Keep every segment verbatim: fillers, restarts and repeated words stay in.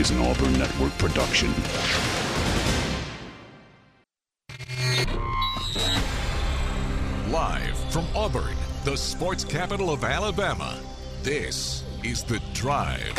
is an Auburn Network production. Live from Auburn, the sports capital of Alabama, this is The Drive.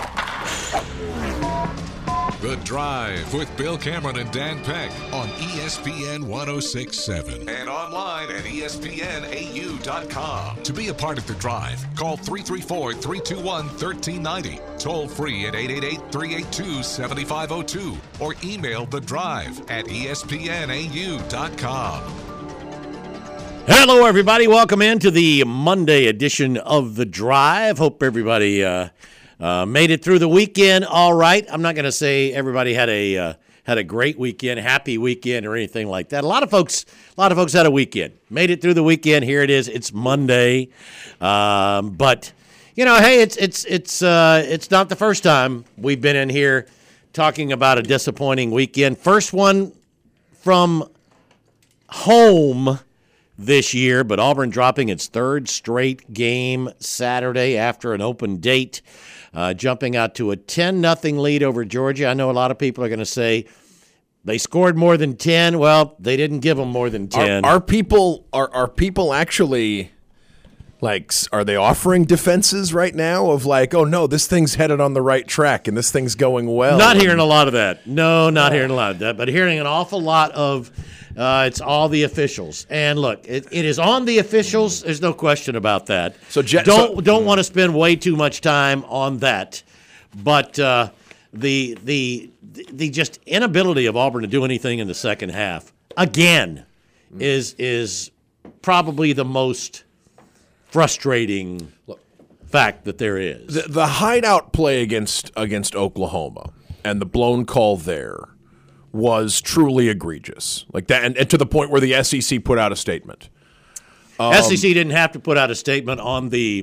The Drive with Bill Cameron and Dan Peck on E S P N one oh six point seven and online at E S P N A U dot com. To be a part of The Drive, call three three four, three two one, one three nine zero, toll free at eight eight eight, three eight two, seven five zero two, or email The Drive at E S P N A U dot com. Hello, everybody. Welcome into the Monday edition of The Drive. Hope everybody uh, uh, made it through the weekend all right. I'm not going to say everybody had a uh, had a great weekend, happy weekend, or anything like that. A lot of folks, a lot of folks had a weekend, made it through the weekend. Here it is. It's Monday, um, but you know, hey, it's it's it's uh, it's not the first time we've been in here talking about a disappointing weekend. First one from home this year, but Auburn dropping its third straight game Saturday after an open date, uh, jumping out to a ten nothing lead over Georgia. I know a lot of people are going to say they scored more than ten. Well, they didn't give them more than ten. Are, are people are are people actually like are they offering defenses right now of like, oh no, this thing's headed on the right track and this thing's going well? Not hearing a lot of that. No, not hearing a lot of that, but hearing an awful lot of Uh, it's all the officials, and look, it, it is on the officials. There's no question about that. So Je- don't so, don't want to spend way too much time on that. But uh, the the the just inability of Auburn to do anything in the second half again is is probably the most frustrating fact that there is. The, the hideout play against against Oklahoma and the blown call there was truly egregious, like that, and, and to the point where the S E C put out a statement. Um, S E C didn't have to put out a statement on the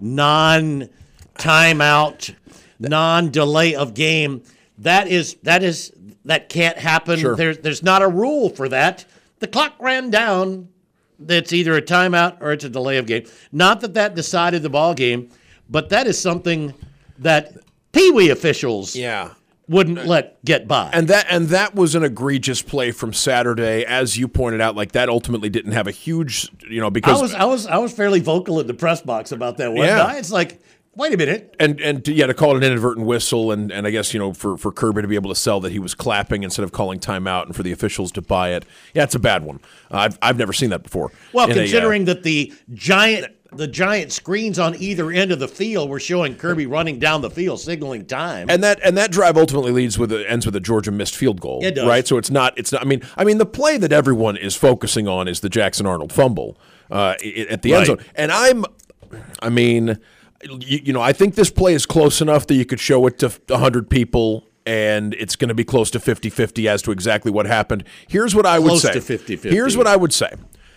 non-timeout, non-delay of game. That is that is that can't happen. Sure. There's there's not a rule for that. The clock ran down. It's either a timeout or it's a delay of game. Not that that decided the ball game, but that is something that Pee Wee officials yeah. wouldn't let get by. And that and that was an egregious play from Saturday, as you pointed out. Like that ultimately didn't have a huge, you know, because I was I was I was fairly vocal in the press box about that one. Yeah. It's like, wait a minute. And and to, yeah, to call it an inadvertent whistle, and, and I guess, you know, for, for Kirby to be able to sell that he was clapping instead of calling timeout, and for the officials to buy it, yeah, it's a bad one. Uh, I've I've never seen that before. Well, In considering a, uh, that the giant the giant screens on either end of the field were showing Kirby running down the field, signaling time, and that and that drive ultimately leads with a, ends with a Georgia missed field goal. It does. Right? So it's not it's not. I mean, I mean the play that everyone is focusing on is the Jackson Arnold fumble uh, at the Right. end zone, and I'm, I mean. You, you know, I think this play is close enough that you could show it to one hundred people, and it's going to be close to fifty-fifty as to exactly what happened. Here's what I would Close say. to fifty-fifty. Here's what I would say.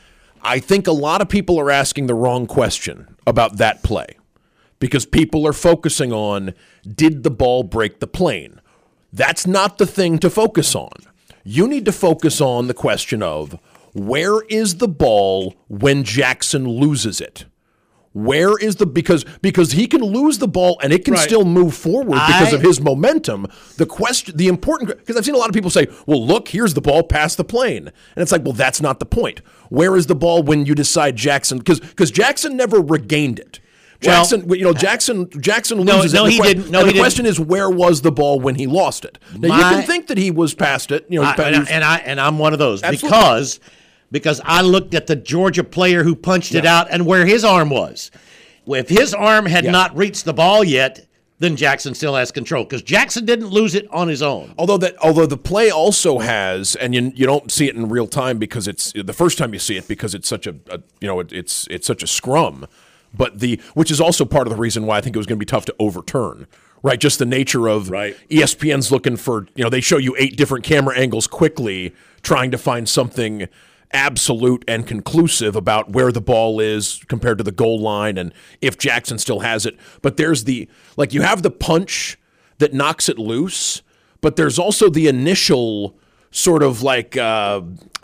I think a lot of people are asking the wrong question about that play because people are focusing on, did the ball break the plane? That's not the thing to focus on. You need to focus on the question of, where is the ball when Jackson loses it? Where is the because because he can lose the ball and it can Right. still move forward because I, of his momentum. The question, the important, because I've seen a lot of people say, "Well, look, here's the ball past the plane," and it's like, well, that's not the point. Where is the ball when you decide Jackson? Because because Jackson never regained it. Jackson, well, you know, Jackson Jackson No, loses no, it. he The que- didn't. No, and he the question is, where was the ball when he lost it? Now My, you can think that he was past it, you know, I, and, I, and I and I'm one of those Absolutely. because because I looked at the Georgia player who punched it Yeah. out and where his arm was. If his arm had Yeah. not reached the ball yet, then Jackson still has control because Jackson didn't lose it on his own. Although that, although the play also has, and you you don't see it in real time because it's the first time you see it because it's such a, a you know it, it's it's such a scrum, but the which is also part of the reason why I think it was going to be tough to overturn. Right, just the nature of Right. E S P N's looking for, you know, they show you eight different camera angles quickly, trying to find something absolute and conclusive about where the ball is compared to the goal line and if Jackson still has it. But there's the, like, you have the punch that knocks it loose, but there's also the initial sort of like, uh,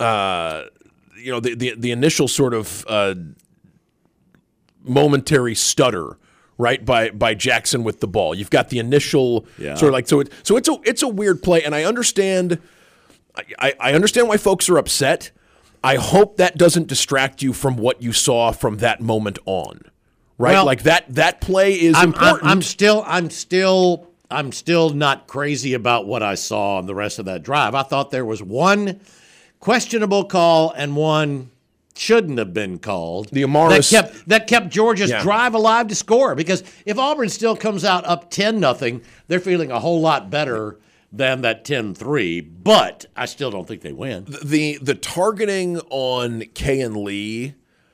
uh, you know, the, the, the initial sort of uh, momentary stutter right, by by Jackson with the ball. You've got the initial Yeah. sort of like so. It, so it's a it's a weird play, and I understand. I, I understand why folks are upset. I hope that doesn't distract you from what you saw from that moment on, right? Well, like that that play is I'm, important. I'm, I'm still, I'm still, I'm still not crazy about what I saw on the rest of that drive. I thought there was one questionable call and one shouldn't have been called. The Amaris- that kept that kept Georgia's Yeah. drive alive to score. Because if Auburn still comes out up ten nothing, they're feeling a whole lot better than that ten three. But I still don't think they win. the the targeting on Kay and Lee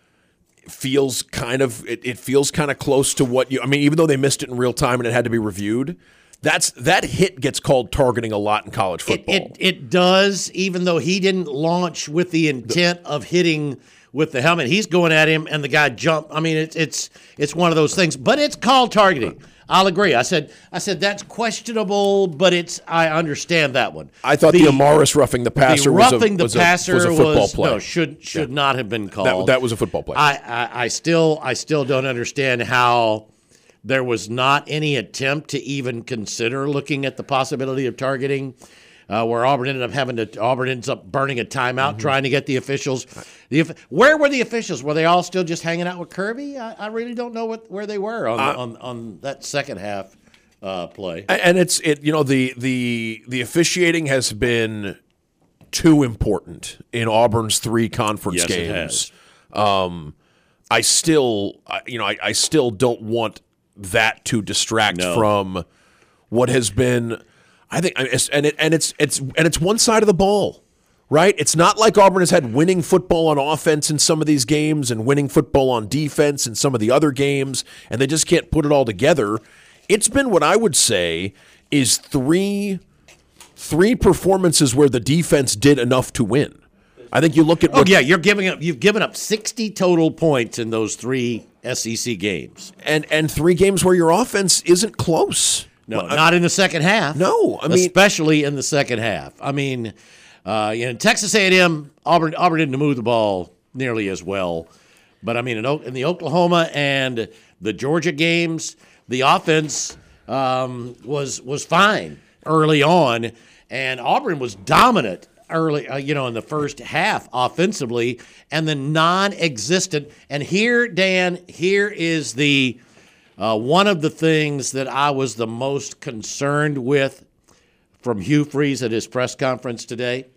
feels kind of it, it feels kind of close to what you I mean, even though they missed it in real time and it had to be reviewed. That's that hit gets called targeting a lot in college It, football. it it does, even though he didn't launch with the intent of hitting with the helmet. He's going at him, and the guy jumped. I mean, it's it's it's one of those things. But it's called targeting. I'll agree. I said I said that's questionable, but it's I understand that one. I thought the, the Amaris roughing the passer the was, roughing a, the was, passer a, was a football was, play. No, should should Yeah. not have been called. That, that was a football play. I, I I still I still don't understand how there was not any attempt to even consider looking at the possibility of targeting, uh, where Auburn ended up having to Auburn ends up burning a timeout Mm-hmm. trying to get the officials. The where were the officials? Were they all still just hanging out with Kirby? I, I really don't know what where they were on Uh, on, on that second half uh, play. And it's it you know the the the officiating has been too important in Auburn's three conference Yes, it games. has. Um, I still I- you know I, I still don't want that to distract No. from what has been. I think and it and it's it's and it's one side of the ball. Right? It's not like Auburn has had winning football on offense in some of these games and winning football on defense in some of the other games, and they just can't put it all together. It's been what I would say is three three performances where the defense did enough to win. I think you look at Oh what, yeah, you're giving up. You've given up sixty total points in those three S E C games. and and three games where your offense isn't close. No, Well, I- not in the second half. No, I mean- especially in the second half. I mean, uh, you know, Texas A and M, Auburn, Auburn didn't move the ball nearly as well, but I mean, in, O- in the Oklahoma and the Georgia games, the offense um, was was fine early on, and Auburn was dominant early, uh, you know, in the first half offensively, and then non-existent. And here, Dan, here is the uh, one of the things that I was the most concerned with from Hugh Freeze at his press conference today,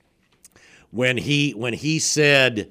when he when he said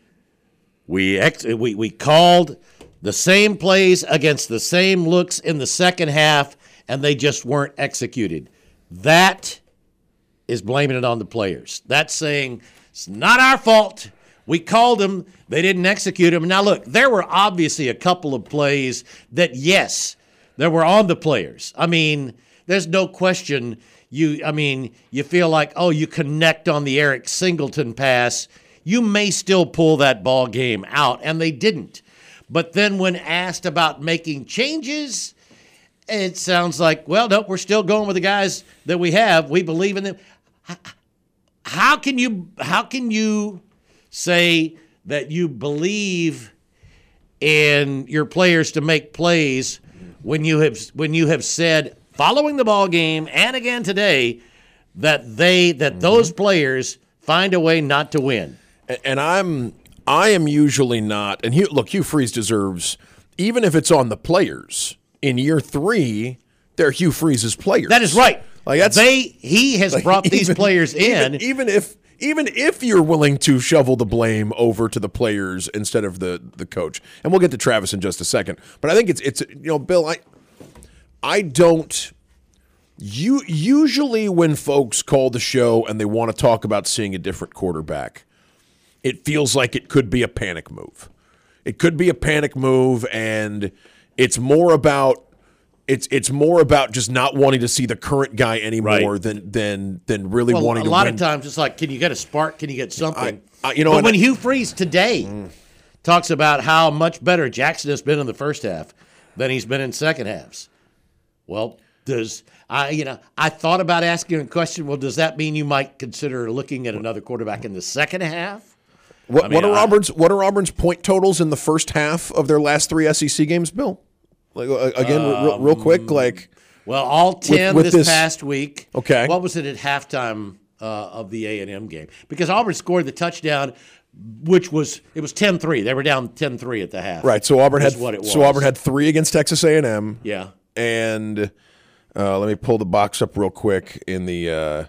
we ex- we we called the same plays against the same looks in the second half, and they just weren't executed. That is blaming it on the players. That's saying it's not our fault. We called them. They didn't execute them. Now, look, there were obviously a couple of plays that, yes, they were on the players. I mean, there's no question. You, I mean, you feel like, oh, you connect on the Eric Singleton pass. You may still pull that ball game out, and they didn't. But then when asked about making changes, it sounds like, well, no, we're still going with the guys that we have. We believe in them. How can you how can you say that you believe in your players to make plays when you have when you have said following the ball game and again today that they that mm-hmm. those players find a way not to win? And I'm I am usually not. And Hugh, look, Hugh Freeze deserves, even if it's on the players in year three, they're Hugh Freeze's players. That is right. Like that's, they he has like brought even, these players in. Even, even if even if you're willing to shovel the blame over to the players instead of the the coach, and we'll get to Travis in just a second. But I think it's it's you know, Bill, I I don't. You usually when folks call the show and they want to talk about seeing a different quarterback, it feels like it could be a panic move. It could be a panic move, and it's more about it's it's more about just not wanting to see the current guy anymore Right. than than than really well, wanting a to lot win. of times it's like, can you get a spark? Can you get something? I- I- you know, but and when I- Hugh Freeze today mm. talks about how much better Jackson has been in the first half than he's been in second halves, well, does I you know I thought about asking a question. Well, does that mean you might consider looking at another quarterback in the second half? What, I mean, what are I- Auburn's what are Auburn's point totals in the first half of their last three S E C games, Bill? Like uh, again, um, real, real quick, like well, all ten with, with this, this past week. Okay, what was it at halftime uh, of the A and M game? Because Auburn scored the touchdown, which was it was ten three. They were down ten three at the half. Right. So Auburn had what it was. so Auburn had three against Texas A and M. Yeah. And uh, let me pull the box up real quick in the uh,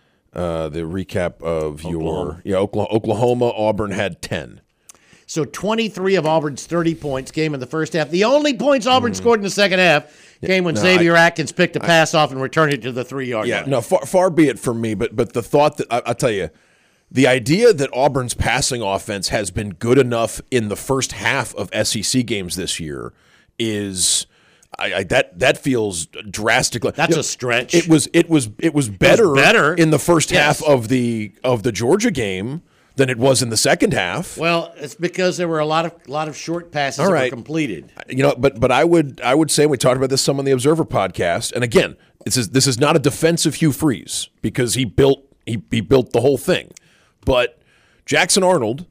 uh, the recap of Oklahoma. your yeah Oklahoma, Oklahoma. Auburn had ten. So twenty-three of Auburn's thirty points came in the first half. The only points Auburn mm. scored in the second half came when no, Xavier I, Atkins picked a pass I, off and returned it to the three-yard yeah, line. No, far, far be it from me, but but the thought that I, I'll tell you, the idea that Auburn's passing offense has been good enough in the first half of S E C games this year is. I, I, that that feels drastically. That's you know, a stretch. It was it was it was better, it was better. in the first yes. half of the of the Georgia game than it was in the second half. Well, it's because there were a lot of lot of short passes All that right. were completed. You know, but but I would I would say, and we talked about this some on the Observer podcast. And again, this is this is not a defense of Hugh Freeze because he built he he built the whole thing. But Jackson Arnold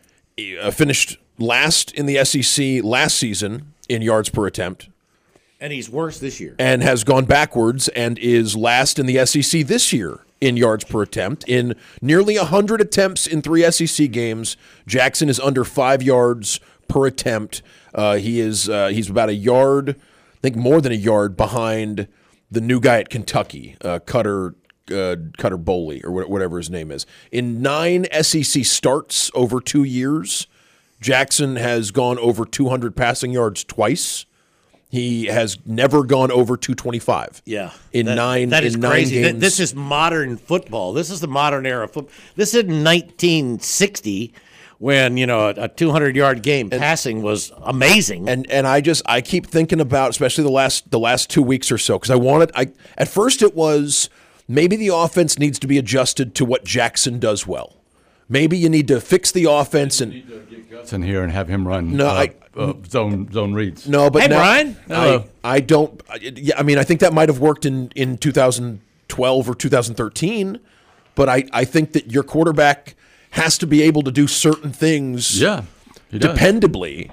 uh, finished last in the S E C last season in yards per attempt. And he's worse this year. And has gone backwards and is last in the S E C this year in yards per attempt. In nearly one hundred attempts in three S E C games, Jackson is under five yards per attempt. Uh, he is uh, he's about a yard, I think more than a yard behind the new guy at Kentucky, uh, Cutter uh, Cutter Boley or whatever his name is. In nine S E C starts over two years, Jackson has gone over two hundred passing yards twice. He has never gone over two twenty-five. Yeah, in that, nine. That is in crazy. Nine games. This is modern football. This is the modern era of football. This is nineteen sixty, when you know a two hundred yard game and, passing was amazing. And and I just I keep thinking about especially the last the last two weeks or so because I wanted I at first it was maybe the offense needs to be adjusted to what Jackson does well. Maybe you need to fix the offense and. In here and have him run no, uh, I, uh, zone zone reads. No, but hey, now, Brian. I, I don't. Yeah, I mean, I think that might have worked in, in two thousand twelve or two thousand thirteen, but I, I think that your quarterback has to be able to do certain things. Yeah, he does. Dependably,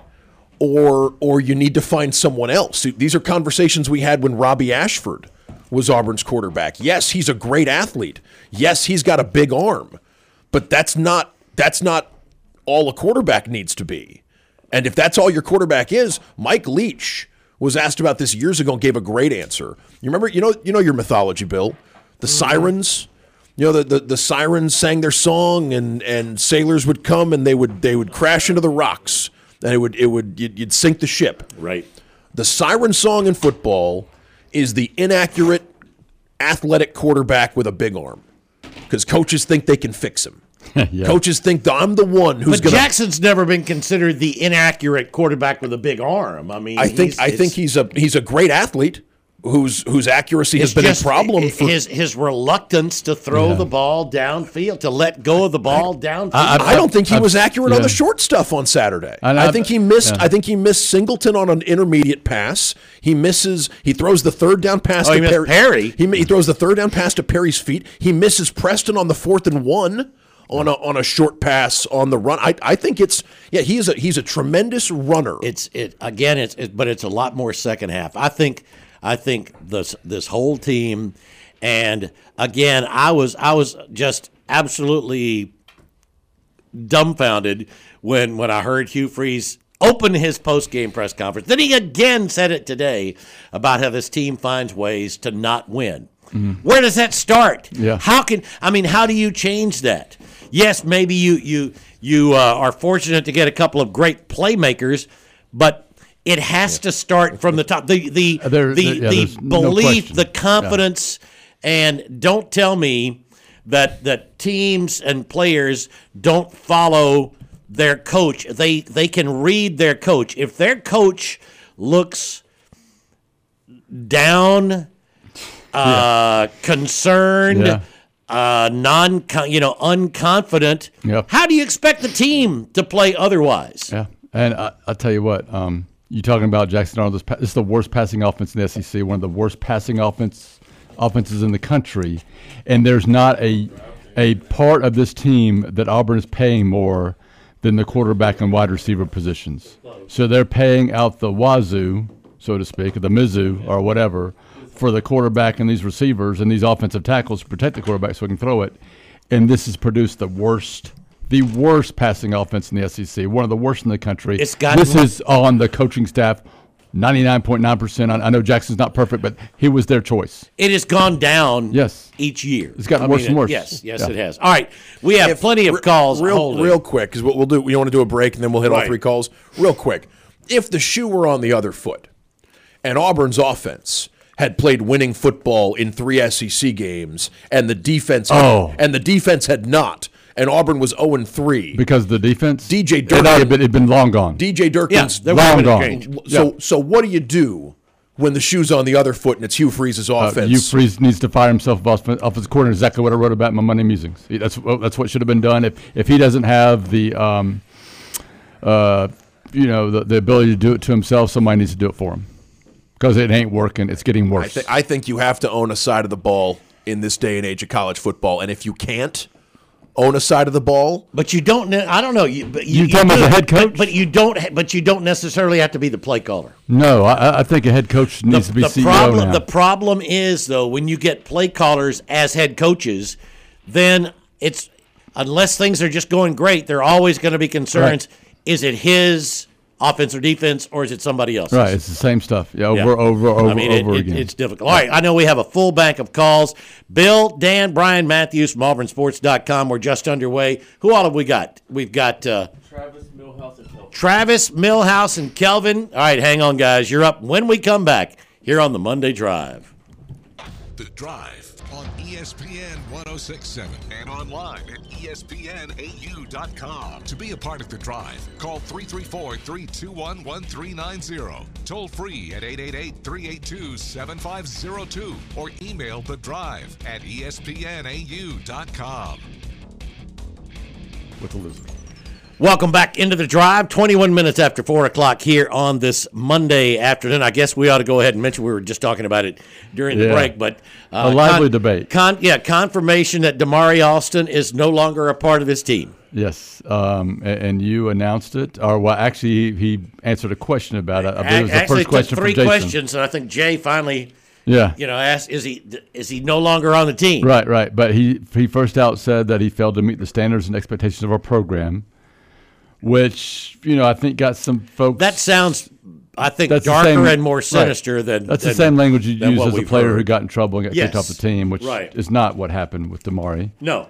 or or you need to find someone else. These are conversations we had when Robbie Ashford was Auburn's quarterback. Yes, he's a great athlete. Yes, he's got a big arm, but that's not that's not. all a quarterback needs to be. And if that's all your quarterback is, Mike Leach was asked about this years ago and gave a great answer. You remember, you know, you know your mythology, Bill. The mm-hmm. sirens, you know, the, the, the sirens sang their song and, and sailors would come and they would they would crash into the rocks and it would it would you'd, you'd sink the ship. Right. The siren song in football is the inaccurate athletic quarterback with a big arm because coaches think they can fix him. Yeah. Coaches think that I'm the one who's going. But gonna, Jackson's never been considered the inaccurate quarterback with a big arm. I mean, I think he's, I think he's a he's a great athlete whose whose accuracy has been just, a problem for his his reluctance to throw yeah. the ball downfield, to let go of the ball downfield. I, I, I don't think he I've, was accurate yeah. on the short stuff on Saturday. I, I think he missed. Yeah. I think he missed Singleton on an intermediate pass. He misses. He throws the third down pass oh, to he Perry. Perry. He, he throws the third down pass to Perry's feet. He misses Preston on the fourth and one. On a on a short pass on the run, I I think it's yeah he's a he's a tremendous runner. It's it again it's it, but it's a lot more second half. I think I think this this whole team, and again I was I was just absolutely dumbfounded when when I heard Hugh Freeze open his post game press conference. Then he again said it today about how this team finds ways to not win. Mm-hmm. Where does that start? Yeah. How can I mean? How do you change that? Yes, maybe you you you uh, are fortunate to get a couple of great playmakers, but it has yeah. to start from the top. The the uh, there, the, there, yeah, the belief, no the confidence, yeah. and don't tell me that that teams and players don't follow their coach. They they can read their coach. If their coach looks down, uh, yeah. concerned. Yeah. Uh, non, you know, unconfident. Yep. How do you expect the team to play otherwise? Yeah, and I, I'll tell you what. Um, you talking about Jackson Arnold? This, this is the worst passing offense in the S E C. One of the worst passing offense offenses in the country, and there's not a a part of this team that Auburn is paying more than the quarterback and wide receiver positions. So they're paying out the wazoo. so to speak, the Mizzou or whatever, for the quarterback and these receivers and these offensive tackles to protect the quarterback so he can throw it. And this has produced the worst, the worst passing offense in the S E C, one of the worst in the country. It's got this is on the coaching staff. ninety-nine point nine percent. I know Jackson's not perfect, but he was their choice. It has gone down yes. each year. It's gotten I worse mean, and worse. It, yes, yes, yeah. it has. All right, we have If, plenty of calls. Real, holding. real quick, because what we'll do, we want to do a break, and then we'll hit Right. all three calls. Real quick, if the shoe were on the other foot, and Auburn's offense had played winning football in three S E C games, and the defense, had, Oh. and the defense had not, and Auburn was zero and three. Because the defense? D J It Durkin, had been, it'd been long gone. D J Durkin's Yeah, long been a gone. change. So, Yeah. so what do you do when the shoe's on the other foot and it's Hugh Freeze's Uh, offense? Hugh Freeze needs to fire himself off offensive coordinator. Exactly what I wrote about in my Monday musings. He- That's what- that's what should have been done. If if he doesn't have the um, uh, you know, the, the ability to do it to himself, somebody needs to do it for him. Because it ain't working. It's getting I, worse. th- I think you have to own a side of the ball in this day and age of college football, and if you can't own a side of the ball, But you don't. ne- I don't know. You, but you, You talking about do, the head but- coach? But, you don't. ha- But you don't necessarily have to be the play caller. no, I, I think a head coach needs the, to be the C E O problem, now. The problem is though, when you get play callers as head coaches, then it's unless things are just going great, there are always going to be concerns. Right. Is it his offense or defense, or is it somebody else's? Right, it's the same stuff. Yeah, over, Yeah. over, over, I mean, it, over it, again. it's difficult. All right, I know we have a full bank of calls. Bill, Dan, Brian, Matthews from Auburn Sports dot com. We're just underway. Who all have we got? We've got uh, Travis Millhouse and Kelvin. Travis, Millhouse, and Kelvin. All right, hang on, guys. You're up when we come back here on the Monday Drive. The Drive on E S P N one oh six point seven and online at E S P N A U dot com. To be a part of The Drive, call three three four, three two one, one three nine zero. Toll free at eight eight eight, three eight two, seven five zero two or email The Drive at E S P N A U dot com. with the loser. Welcome back into the Drive. twenty-one minutes after four o'clock here on this Monday afternoon. I guess we ought to go ahead and mention we were just talking about it during the Yeah. break, but uh, A lively debate. Con, yeah, confirmation that Damari Alston is no longer a part of his team. Yes, um, a- and you announced it, or well, actually, he answered a question about it. I believe it was the Actually, first it question took from three Jason. questions, and I think Jay finally, Yeah, you know, asked, "Is he is he no longer on the team?" right, right. But he he first out said that he failed to meet the standards and expectations of our program, which you know I think got some folks. That sounds, I think, That's the darker same- and more right. sinister than That's than, the same language you than use what as a we've player heard. who got in trouble and got kicked Yes. off the team, which Right. is not what happened with Damari. No.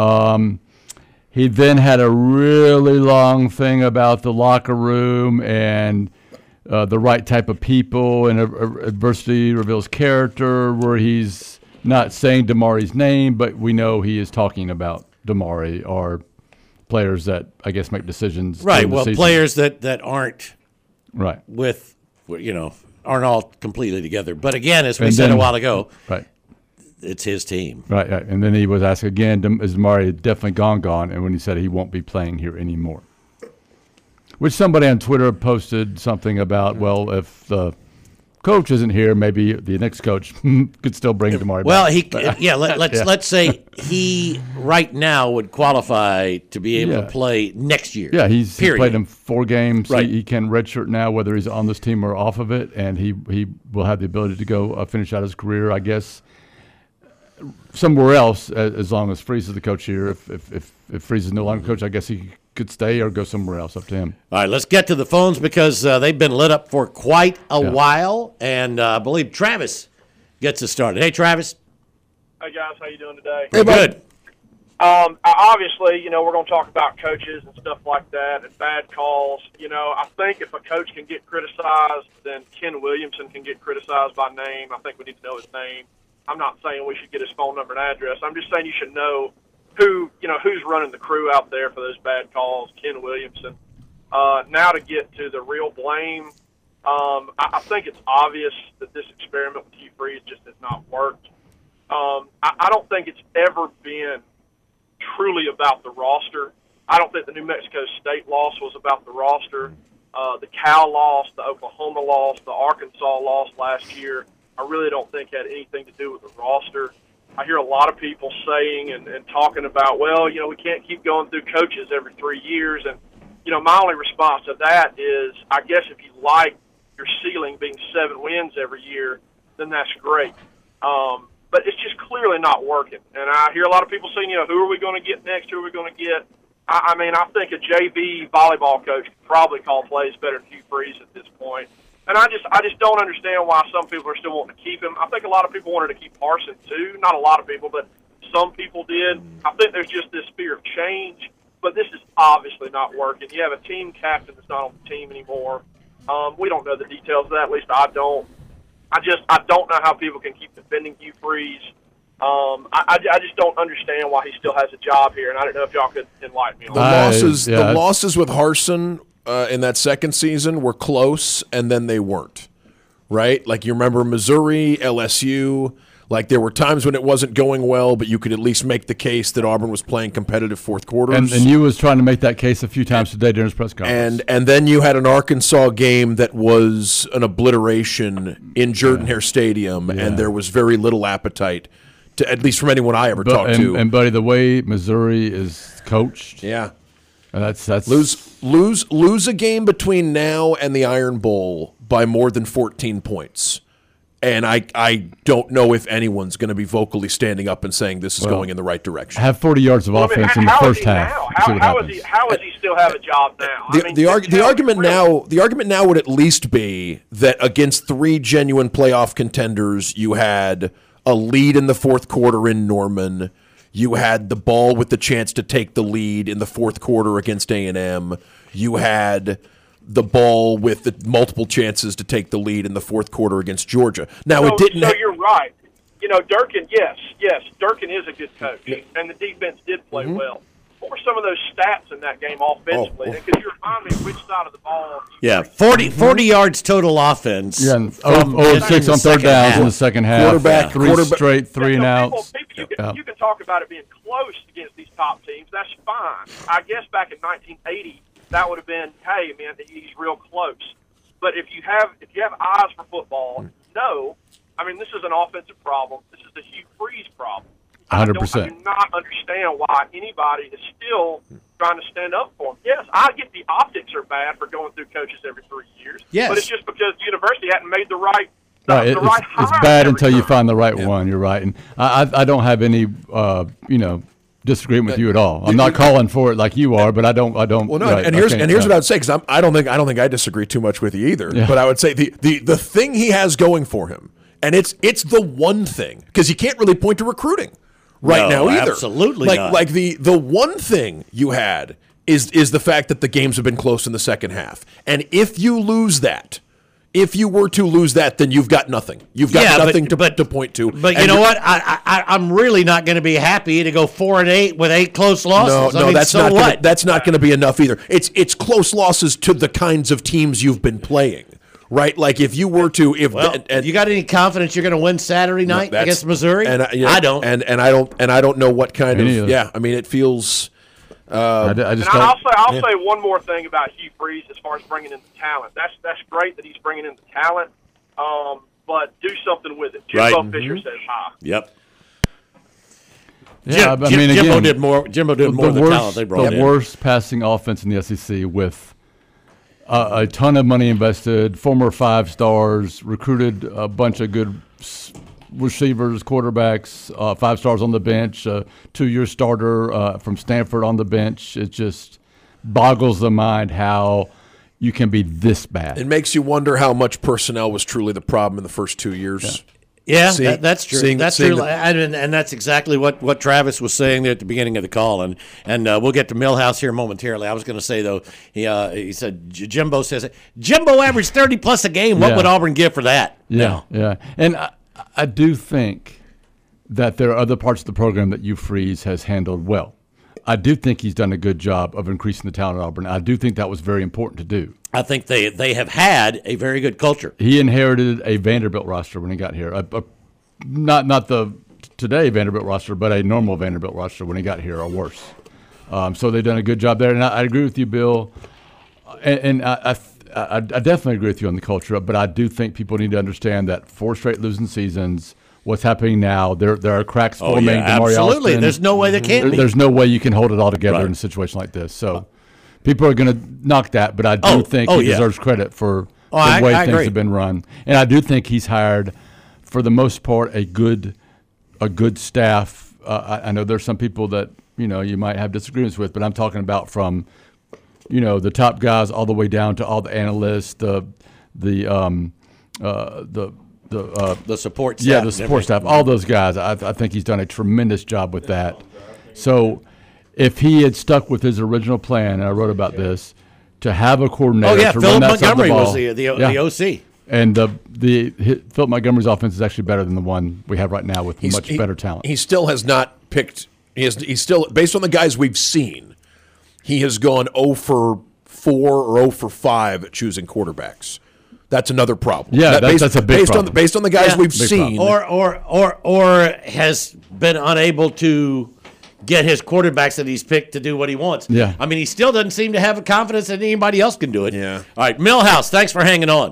He then had a really long thing about the locker room and uh, the right type of people, and uh, adversity reveals character, where he's not saying Damari's name, but we know he is talking about Damari or players that I guess make decisions. Right. during the Well, season. players that, that aren't Right. with, you know, aren't all completely together. But again, as we And said a then- while ago, Right. it's his team. Right, right. And then he was asked again, Dem- is Damari definitely gone, gone? And when he said he won't be playing here anymore. Which somebody on Twitter posted something about, well, if the coach isn't here, maybe the next coach could still bring Damari Well, back. he But- yeah. Let, let's Yeah. let's say he right now would qualify to be able Yeah. to play next year. Yeah, he's, he's period. played in four games. Right. He, he can redshirt now, whether he's on this team or off of it, and he, he will have the ability to go uh, finish out his career, I guess, somewhere else, as, as long as Freeze is the coach here. If if if, if Freeze is no longer coach, I guess he could stay or go somewhere else. Up to him. All right, let's get to the phones because uh, they've been lit up for quite a Yeah. while, and uh, I believe Travis gets us started. Hey, Travis. Hey guys, how you doing today? Hey, good. Um, I- obviously, you know, we're going to talk about coaches and stuff like that and bad calls. You know, I think if a coach can get criticized, then Ken Williamson can get criticized by name. I think we need to know his name. I'm not saying we should get his phone number and address. I'm just saying you should know who, you know, who's running the crew out there for those bad calls, Ken Williamson. Uh, now to get to the real blame, um, I, I think it's obvious that this experiment with Hugh Freeze just has not worked. Um, I, I don't think it's ever been truly about the roster. I don't think the New Mexico State loss was about the roster. Uh, the Cal loss, the Oklahoma loss, the Arkansas loss last year, I really don't think had anything to do with the roster. I hear a lot of people saying and, and talking about, well, you know, we can't keep going through coaches every three years. And, you know, my only response to that is, I guess if you like your ceiling being seven wins every year, then that's great. Um, but it's just clearly not working. And I hear a lot of people saying, you know, who are we going to get next? Who are we going to get? I, I mean, I think a J V volleyball coach could probably call plays better than Hugh Freeze at this point. And I just I just don't understand why some people are still wanting to keep him. I think a lot of people wanted to keep Harsin, too. Not a lot of people, but some people did. I think there's just this fear of change. But this is obviously not working. You have a team captain that's not on the team anymore. Um, we don't know the details of that. At least I don't. I just I don't know how people can keep defending Hugh Freeze. Um, I, I, I just don't understand why he still has a job here, and I don't know if y'all could enlighten me on The that. losses, yeah. the losses with Harsin uh, in that second season were close, and then they weren't. Right? Like you remember Missouri, L S U. Like there were times when it wasn't going well, but you could at least make the case that Auburn was playing competitive fourth quarters. And, and you was trying to make that case a few times today during his press conference. And and then you had an Arkansas game that was an obliteration in Jordan-Hare Stadium, Yeah. and there was very little appetite, to at least from anyone I ever But- talked and, to. and buddy, the way Missouri is coached, yeah. uh, that's that's Lose lose lose a game between now and the Iron Bowl by more than fourteen points. And I I don't know if anyone's going to be vocally standing up and saying this is Well, going in the right direction. have forty yards of Well, I mean, offense how- in the how is first he half. now? See How, what how is happens. he? How does he still have a job now? The, I mean, the, arg- the tell- argument really- now the argument now would at least be that against three genuine playoff contenders, you had a lead in the fourth quarter in Norman. You had the ball with the chance to take the lead in the fourth quarter against A and M. You had the ball with the multiple chances to take the lead in the fourth quarter against Georgia. Now So, it didn't. so ha- you're right. You know, Durkin, yes, yes, Durkin is a good coach, and the defense did play Mm-hmm. well. What were some of those stats in that game offensively? Oh, oh. Could you remind me which side of the ball? Yeah, forty, forty yards total offense. Yeah, and from- oh, oh, in six the on third second downs half. in the second half. Quarterback- three quarterback- straight three and Yeah, so people- outs. people- you, Yeah. can, you can talk about it being close against these top teams. That's fine. I guess back in nineteen eighty, that would have been, hey, man, he's real close. But if you have if you have eyes for football, no. I mean, this is an offensive problem. This is the Hugh Freeze problem. one hundred I, percent. don't, I do not understand why anybody is still trying to stand up for him. Yes, I get the optics are bad for going through coaches every three years. Yes. But it's just because the university hadn't made the right the, Right, the it- right it's, it's hire bad every until you time. find the right one. You're right, and I, I, I don't have any, uh, you know, disagreement with you at all. I'm not calling for it like you are, but I don't, I don't. Well, no, right, and I here's can't, and here's uh, what I would say because I don't think I don't think I disagree too much with you either. Yeah. But I would say the, the the thing he has going for him, and it's it's the one thing because you can't really point to recruiting right No, now either. absolutely like not. like the the one thing you had is is the fact that the games have been close in the second half, and if you lose that. If you were to lose that, then you've got nothing. You've got Yeah, but- nothing to, but- to point to. But you And know you're- what? I, I I'm really not going to be happy to go four and eight with eight close losses. No, I no, mean, that's so not what? gonna, that's not going to be enough either. It's it's close losses to the kinds of teams you've been playing, right? Like if you were to if Well, and, and you got any confidence you're going to win Saturday night that's- against Missouri? and I, you know, I don't. and and I don't and I don't know what kind Me of neither. yeah. I mean, it feels I, d- I And just I'll don't. say I'll say one more thing about Hugh Freeze as far as bringing in the talent. That's that's great that he's bringing in the talent, um, but do something with it. Jimbo Right. Fisher says hi. Yep. Yeah, Jim, I Jim- mean, Jimbo again, did more. Jimbo did more the than the worst, talent they brought the in. worst passing offense in the S E C with uh, a ton of money invested, former five stars, recruited a bunch of good s- receivers, quarterbacks, uh, five stars on the bench, uh, two-year starter uh, from Stanford on the bench. It just boggles the mind how you can be this bad. it makes you wonder how much personnel was truly the problem in the first two years. Yeah, See- that, that's true. seeing- that's seeing true, the- and, and that's exactly what, what Travis was saying there at the beginning of the call, and and uh, we'll get to Millhouse here momentarily. I was going to say though, he uh, he said J- Jimbo says Jimbo averaged thirty plus a game. What Yeah. would Auburn give for that? Yeah, No. yeah. And I, I do think that there are other parts of the program that Hugh Freeze has handled well. I do think he's done a good job of increasing the talent at Auburn. I do think that was very important to do. I think they they have had a very good culture. He inherited a Vanderbilt roster when he got here. A, a, not not the today Vanderbilt roster, but a normal Vanderbilt roster when he got here, or worse. Um, so they've done a good job there. And I, I agree with you, Bill. And, and I, I, I definitely agree with you on the culture, but I do think people need to understand that four straight losing seasons, what's happening now, there there are cracks Oh forming. yeah, Damari absolutely. Alston. There's no way they can't There- be. There's no way you can hold it all together Right. in a situation like this. So people are going to knock that, but I do Oh, think oh, he yeah. deserves credit for Oh, the I- way I things agree. have been run. And I do think he's hired, for the most part, a good a good staff. Uh, I, I know there's some people that you know you might have disagreements with, but I'm talking about from you know the top guys all the way down to all the analysts, the the um, uh, the the uh, The support staff. yeah, and the support everything. staff, all those guys. I, I think he's done a tremendous job with that. So, if he had stuck with his original plan, and I wrote about this, to have a coordinator Oh, yeah. to Philip run that side of Montgomery the was ball, the, the, Yeah. the O C. and the the hi- Philip Montgomery's offense is actually better than the one we have right now with He's- much he- better talent. He still has not picked. He has. He's still based on the guys we've seen. He has gone zero for four or zero for five at choosing quarterbacks. That's another problem. Yeah, That- that's- based, that's a big based on problem. the, based on the guys Yeah. we've Big seen. problem. Or, or, or, or has been unable to get his quarterbacks that he's picked to do what he wants. Yeah. I mean, he still doesn't seem to have a confidence that anybody else can do it. Yeah. All right, Millhouse, thanks for hanging on.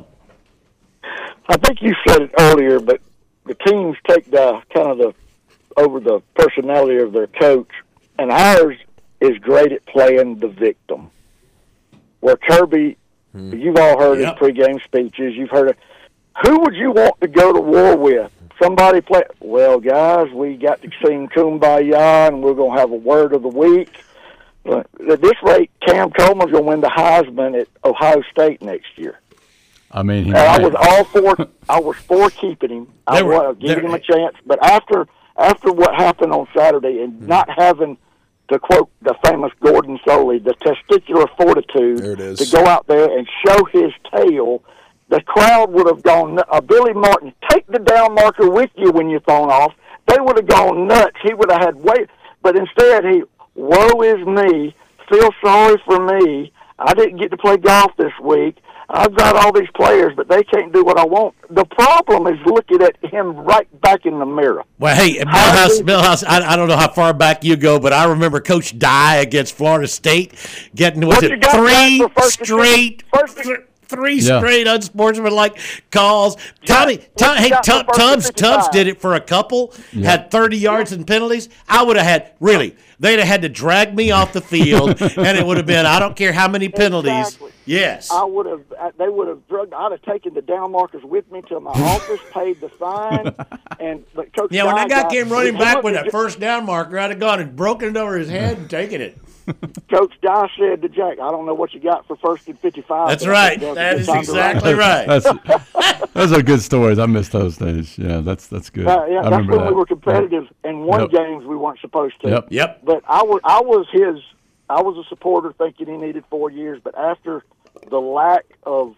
I think you said it earlier, but the teams take the kind of the over the personality of their coach, and ours is great at playing the victim. Where Kirby, you've all heard Yep. his pregame speeches. You've heard it. Who would you want to go to war with? Somebody play. Well, guys, we got to sing Kumbaya, and we're going to have a word of the week. But at this rate, Cam Coleman's going to win the Heisman at Ohio State next year. I mean, he And I might. was all for I was for keeping him. I They were- was giving they're- him a chance. But after after what happened on Saturday and Mm-hmm. not having, to quote the famous Gordon Soley, the testicular fortitude There it is. to go out there and show his tail, the crowd would have gone. Uh, Billy Martin, take the down marker with you when you're thrown off. They would have gone nuts. He would have had weight. But instead, he, woe is me. Feel sorry for me. I didn't get to play golf this week. I've got all these players, but they can't do what I want. The problem is looking at him right back in the mirror. Well, hey, How Millhouse, did- Millhouse I, I don't know how far back you go, but I remember Coach Dye against Florida State getting, was What you it got three back for first and straight, fifty- first- th- three Yeah. straight unsportsmanlike calls. Tommy, what Tom, you hey, got for Tub- first and Tubbs, Tubbs fifty-five? did it for a couple, had thirty yards in penalties. I would have had, really, they'd have had to drag me off the field, and it would have been, I don't care how many penalties. Exactly. Yes. I would have. uh, They would have drugged. I'd have taken the down markers with me to my office, paid the fine, and but Coach. Yeah, when Dye that guy got- came running he back looked with at that first down marker, I'd have gone and broken it over his head and taken it. Coach Dye said to Jack, "I don't know what you got for first and fifty-five." That's but I right. think That a is good time to run." exactly right. That's, those are good stories. I miss those days. Yeah, that's that's good. Uh, yeah, I that's remember when that. we were competitive and won Yep. games we weren't supposed to. Yep. Yep. But I was, I was his. I was a supporter, thinking he needed four years. But after the lack of,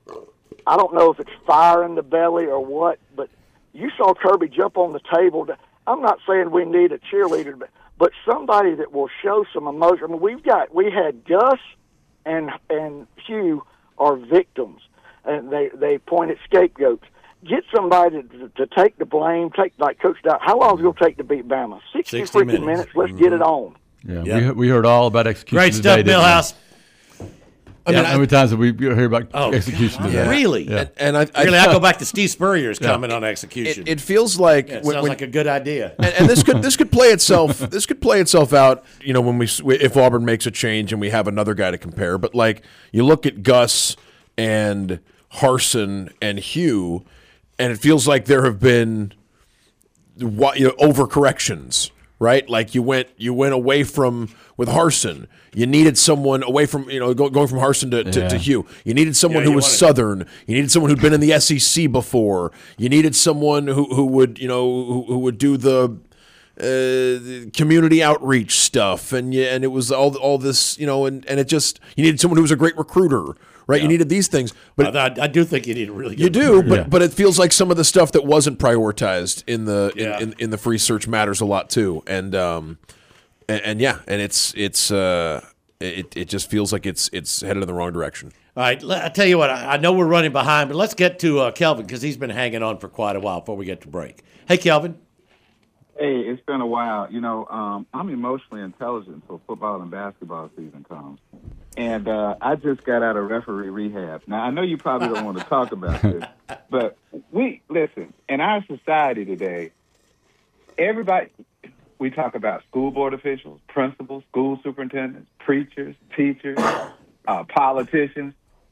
I don't know if it's fire in the belly or what, but you saw Kirby jump on the table. To, I'm not saying we need a cheerleader, but but somebody that will show some emotion. I mean, we've got we had Gus and and Hugh are victims, and they they point at scapegoats. Get somebody to, to take the blame. Take like Coach Dye. How long is it going to take to beat Bama? Sixty, sixty freaking minutes. minutes. Let's get it on. Yeah, Yeah. We, we heard all about execution. Great stuff, today, didn't we? Millhouse. I mean, How many times have we hear about Oh, execution today? Really? Yeah. and I, I Really, I go back to Steve Spurrier's comment on execution. It, it feels like Yeah, it when- sounds when- like a good idea. and, and this could this could play itself this could play itself out, you know, when we if Auburn makes a change and we have another guy to compare. But like you look at Gus and Harsin and Hugh, and it feels like there have been what you know overcorrections, right? Like you went you went away from with Harsin. You needed someone away from you know go, going from Harsin to, to, Yeah. to Hugh. You needed someone Yeah, who you was wanted- Southern. You needed someone who'd been in the S E C before. You needed someone who, who would you know who, who would do the uh, community outreach stuff, and yeah, and it was all all this you know, and, and it just you needed someone who was a great recruiter, right? You needed these things, but I, I do think you need a really good you do, but Yeah. but it feels like some of the stuff that wasn't prioritized in the in, Yeah. in, in the free search matters a lot too, and um, and, and yeah, and it's it's uh, it it just feels like it's it's headed in the wrong direction. All right, I tell you what, I, I know we're running behind, but let's get to uh, Kelvin because he's been hanging on for quite a while before we get to break. Hey, Kelvin. Hey, it's been a while. You know, um, I'm emotionally intelligent until football and basketball season comes. And uh, I just got out of referee rehab. Now, I know you probably don't want to talk about this, but we, listen, in our society today, everybody, we talk about school board officials, principals, school superintendents, preachers, teachers, uh, politicians.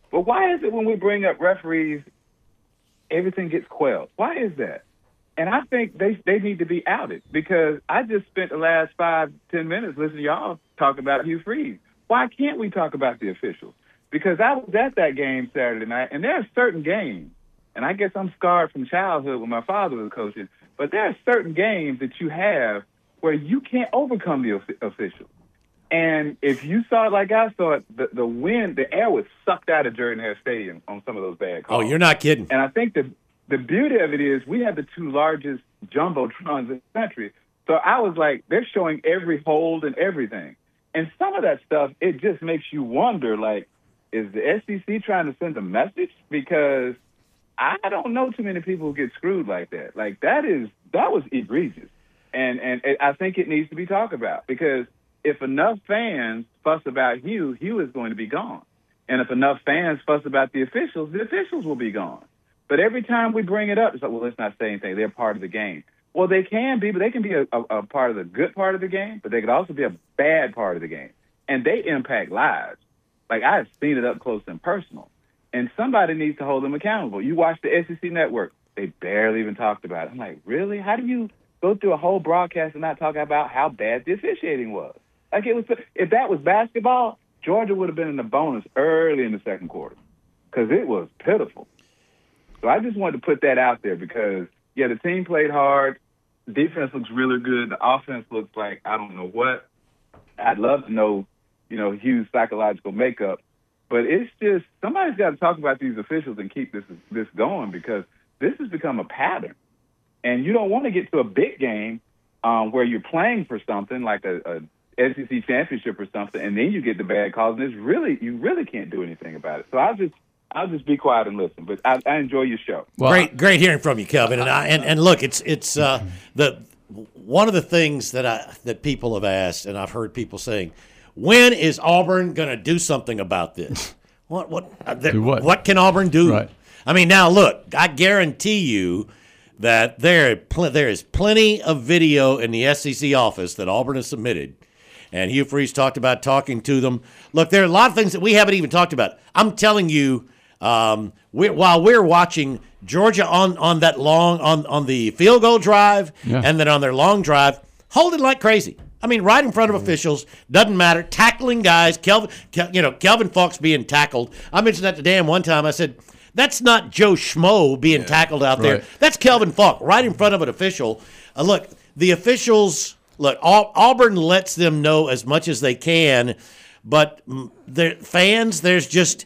But why is it when we bring up referees, everything gets quelled? Why is that? And I think they they need to be outed because I just spent the last five, ten minutes listening to y'all talk about Hugh Freeze. Why can't we talk about the officials? Because I was at that game Saturday night, and there are certain games, and I guess I'm scarred from childhood when my father was coaching, but there are certain games that you have where you can't overcome the officials. And if you saw it like I saw it, the, the wind, the air was sucked out of Jordan-Hare Stadium on some of those bad calls. Oh, you're not kidding. And I think the the beauty of it is we have the two largest jumbotrons in the country. So I was like, they're showing every hold and everything. And some of that stuff, it just makes you wonder, like, is the S E C trying to send a message? Because I don't know too many people who get screwed like that. Like, that is that was egregious. And, and I think it needs to be talked about because if enough fans fuss about Hugh, Hugh is going to be gone. And if enough fans fuss about the officials, the officials will be gone. But every time we bring it up, it's like, well, let's not say anything. They're part of the game. Well, they can be, but they can be a, a, a part of the good part of the game, but they could also be a bad part of the game. And they impact lives. Like, I've seen it up close and personal. And somebody needs to hold them accountable. You watch the S E C Network. They barely even talked about it. I'm like, really? How do you go through a whole broadcast and not talk about how bad the officiating was? Like, it was, if that was basketball, Georgia would have been in the bonus early in the second quarter because it was pitiful. So I just wanted to put that out there because, yeah, the team played hard. Defense looks really good. The offense looks like I don't know what. I'd love to know, you know, Hugh's psychological makeup. But it's just somebody's got to talk about these officials and keep this this going because this has become a pattern. And you don't want to get to a big game um, where you're playing for something like a, a S E C championship or something, and then you get the bad calls, and it's really you really can't do anything about it. So I'll just I'll just be quiet and listen. But I, I enjoy your show. Well, great, great hearing from you, Kelvin. And I, and, and look, it's it's uh, the one of the things that I that people have asked, and I've heard people saying, when is Auburn going to do something about this? What what uh, do what? What can Auburn do? Right. I mean, now look, I guarantee you that there pl- there is plenty of video in the S E C office that Auburn has submitted. And Hugh Freeze talked about talking to them. Look, there are a lot of things that we haven't even talked about. I'm telling you, um, we're, while we're watching Georgia on, on that long, on, on the field goal drive, yeah. and then on their long drive, holding like crazy. I mean, right in front of officials, doesn't matter, tackling guys, Kelvin, Kel, you know, Kelvin Falk's being tackled. I mentioned that to Dan one time. I said, that's not Joe Schmo being yeah, tackled out right. there. That's Kelvin Falk right in front of an official. Uh, look, the officials... Look, Auburn lets them know as much as they can, but the fans, there's just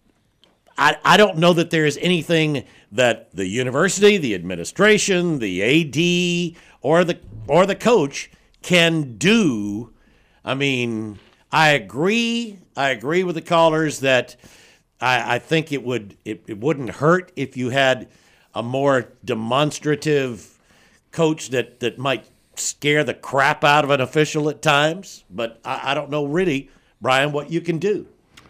I, I don't know that there is anything that the university, the administration, the A D, or the or the coach can do. I mean, I agree. I agree with the callers that I, I think it would it, it wouldn't hurt if you had a more demonstrative coach that, that might scare the crap out of an official at times, but I, I don't know really, Brian, what you can do.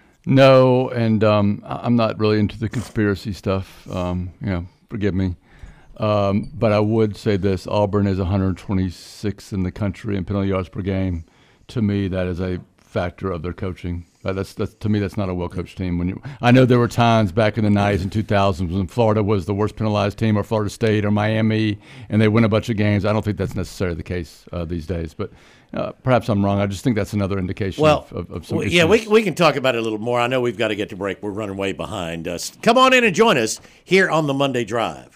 No, and um, I'm not really into the conspiracy stuff. Um, you know, forgive me. Um, but I would say this: Auburn is one hundred twenty-sixth in the country in penalty yards per game. To me, that is a factor of their coaching. That's, that's to me, that's not a well-coached team. When you, I know there were times back in the nineties and two thousands when Florida was the worst penalized team, or Florida State, or Miami, and they win a bunch of games. I don't think that's necessarily the case uh, these days, but uh, perhaps I'm wrong. I just think that's another indication well, of, of, of some well, issues. Yeah, we we can talk about it a little more. I know we've got to get to break. We're running way behind. Uh, come on in and join us here on the Monday Drive.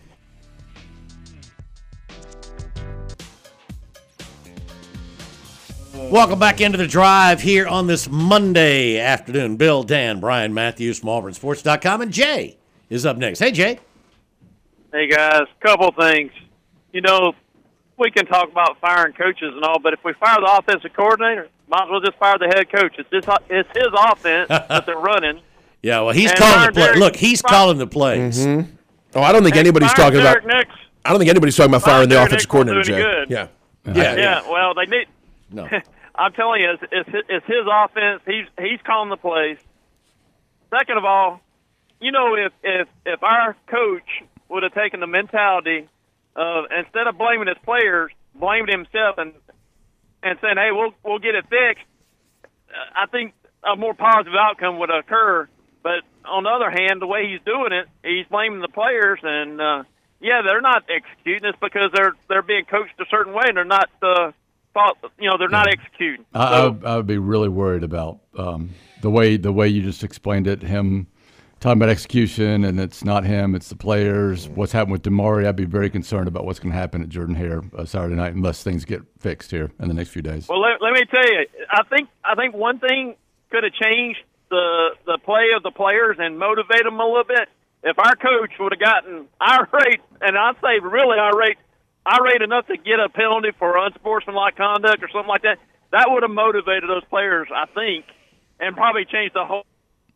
Welcome back into the drive here on this Monday afternoon. Bill, Dan, Brian Matthews from Auburn Sports dot com, and Jay is up next. Hey, Jay. Hey, guys. Couple things. You know, we can talk about firing coaches and all, but if we fire the offensive coordinator, might as well just fire the head coach. It's his, it's his offense that they're running. Yeah, well, he's and calling the play. Derek, Look, he's fire, calling the plays. Mm-hmm. Oh, I don't think anybody's talking Derek about. Nix, I don't think anybody's talking about firing the offensive coordinator, Jay. Good. Yeah. Yeah. yeah. Yeah. Well, they need. No. I'm telling you, it's, it's, it's his offense. He's he's calling the plays. Second of all, you know, if if if our coach would have taken the mentality of instead of blaming his players, blamed himself and and saying, "Hey, we'll we'll get it fixed," I think a more positive outcome would occur. But on the other hand, the way he's doing it, he's blaming the players, and uh, yeah, they're not executing this because they're they're being coached a certain way, and they're not uh, thought, you know, they're not executing. I, So- I, would, I would be really worried about um, the way the way you just explained it. Him talking about execution, and it's not him, it's the players. What's happened with Damari? I'd be very concerned about what's going to happen at Jordan-Hare uh, Saturday night, unless things get fixed here in the next few days. Well, let, let me tell you, I think I think one thing could have changed the the play of the players and motivate them a little bit. If our coach would have gotten irate, and I'd say really irate, irate enough to get a penalty for unsportsmanlike conduct or something like that, that would have motivated those players, I think, and probably changed the whole.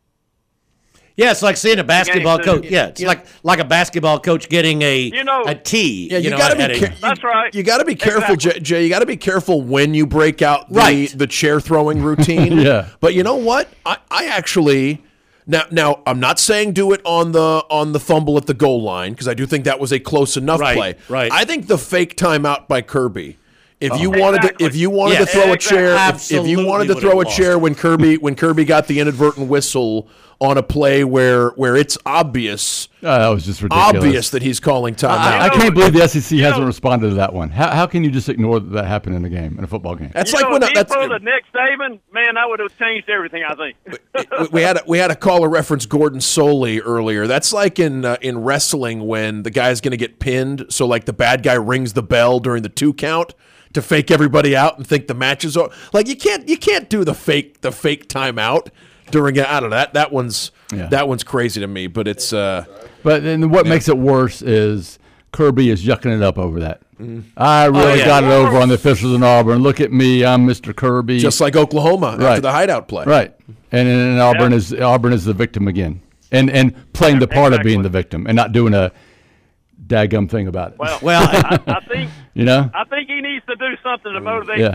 Yeah, it's like seeing a basketball Game coach. two. Yeah, it's like like a basketball coach getting a You know- a T. Yeah, you, know, got to at be. a- Car- you, That's right. You got to be careful, Exactly. Jay. Jay, you got to be careful when you break out the Right. the chair throwing routine. Yeah. But you know what? I, I actually now now I'm not saying do it on the on the fumble at the goal line because I do think that was a close enough Right, play. right. I think the fake timeout by Kirby. If you wanted Exactly. to, if you wanted Yeah, to throw a exactly. chair, if, if you wanted to Absolutely throw a would've chair lost. when Kirby when Kirby got the inadvertent whistle on a play where where it's obvious Uh, that was just ridiculous. obvious that he's calling timeout. I, I know, can't believe the S E C hasn't know- responded to that one. How, how can you just ignore that that happened in a game, in a football game? That's You like know, when if he that's pulled the Nick Saban, man, that would have changed everything, I think. we- we had a, we had a caller reference Gordon Soley earlier. That's like in uh, in wrestling when the guy's going to get pinned, so like the bad guy rings the bell during the two count to fake everybody out and think the match is over. Like you can't you can't do the fake the fake timeout during it. I don't know that that one's Yeah. that one's crazy to me. But it's uh, But then what makes it worse is Kirby is yucking it up over that. I really yeah. got it over on the officials in Auburn. Look at me, I'm Mister Kirby. just like Oklahoma after Right. the hideout play. Right, and, and Auburn is Auburn is the victim again, and and playing the part of being Exactly. the victim and not doing a daggum thing about it. Well, Well, I, I think you know, I think he needs to do something to motivate. yeah.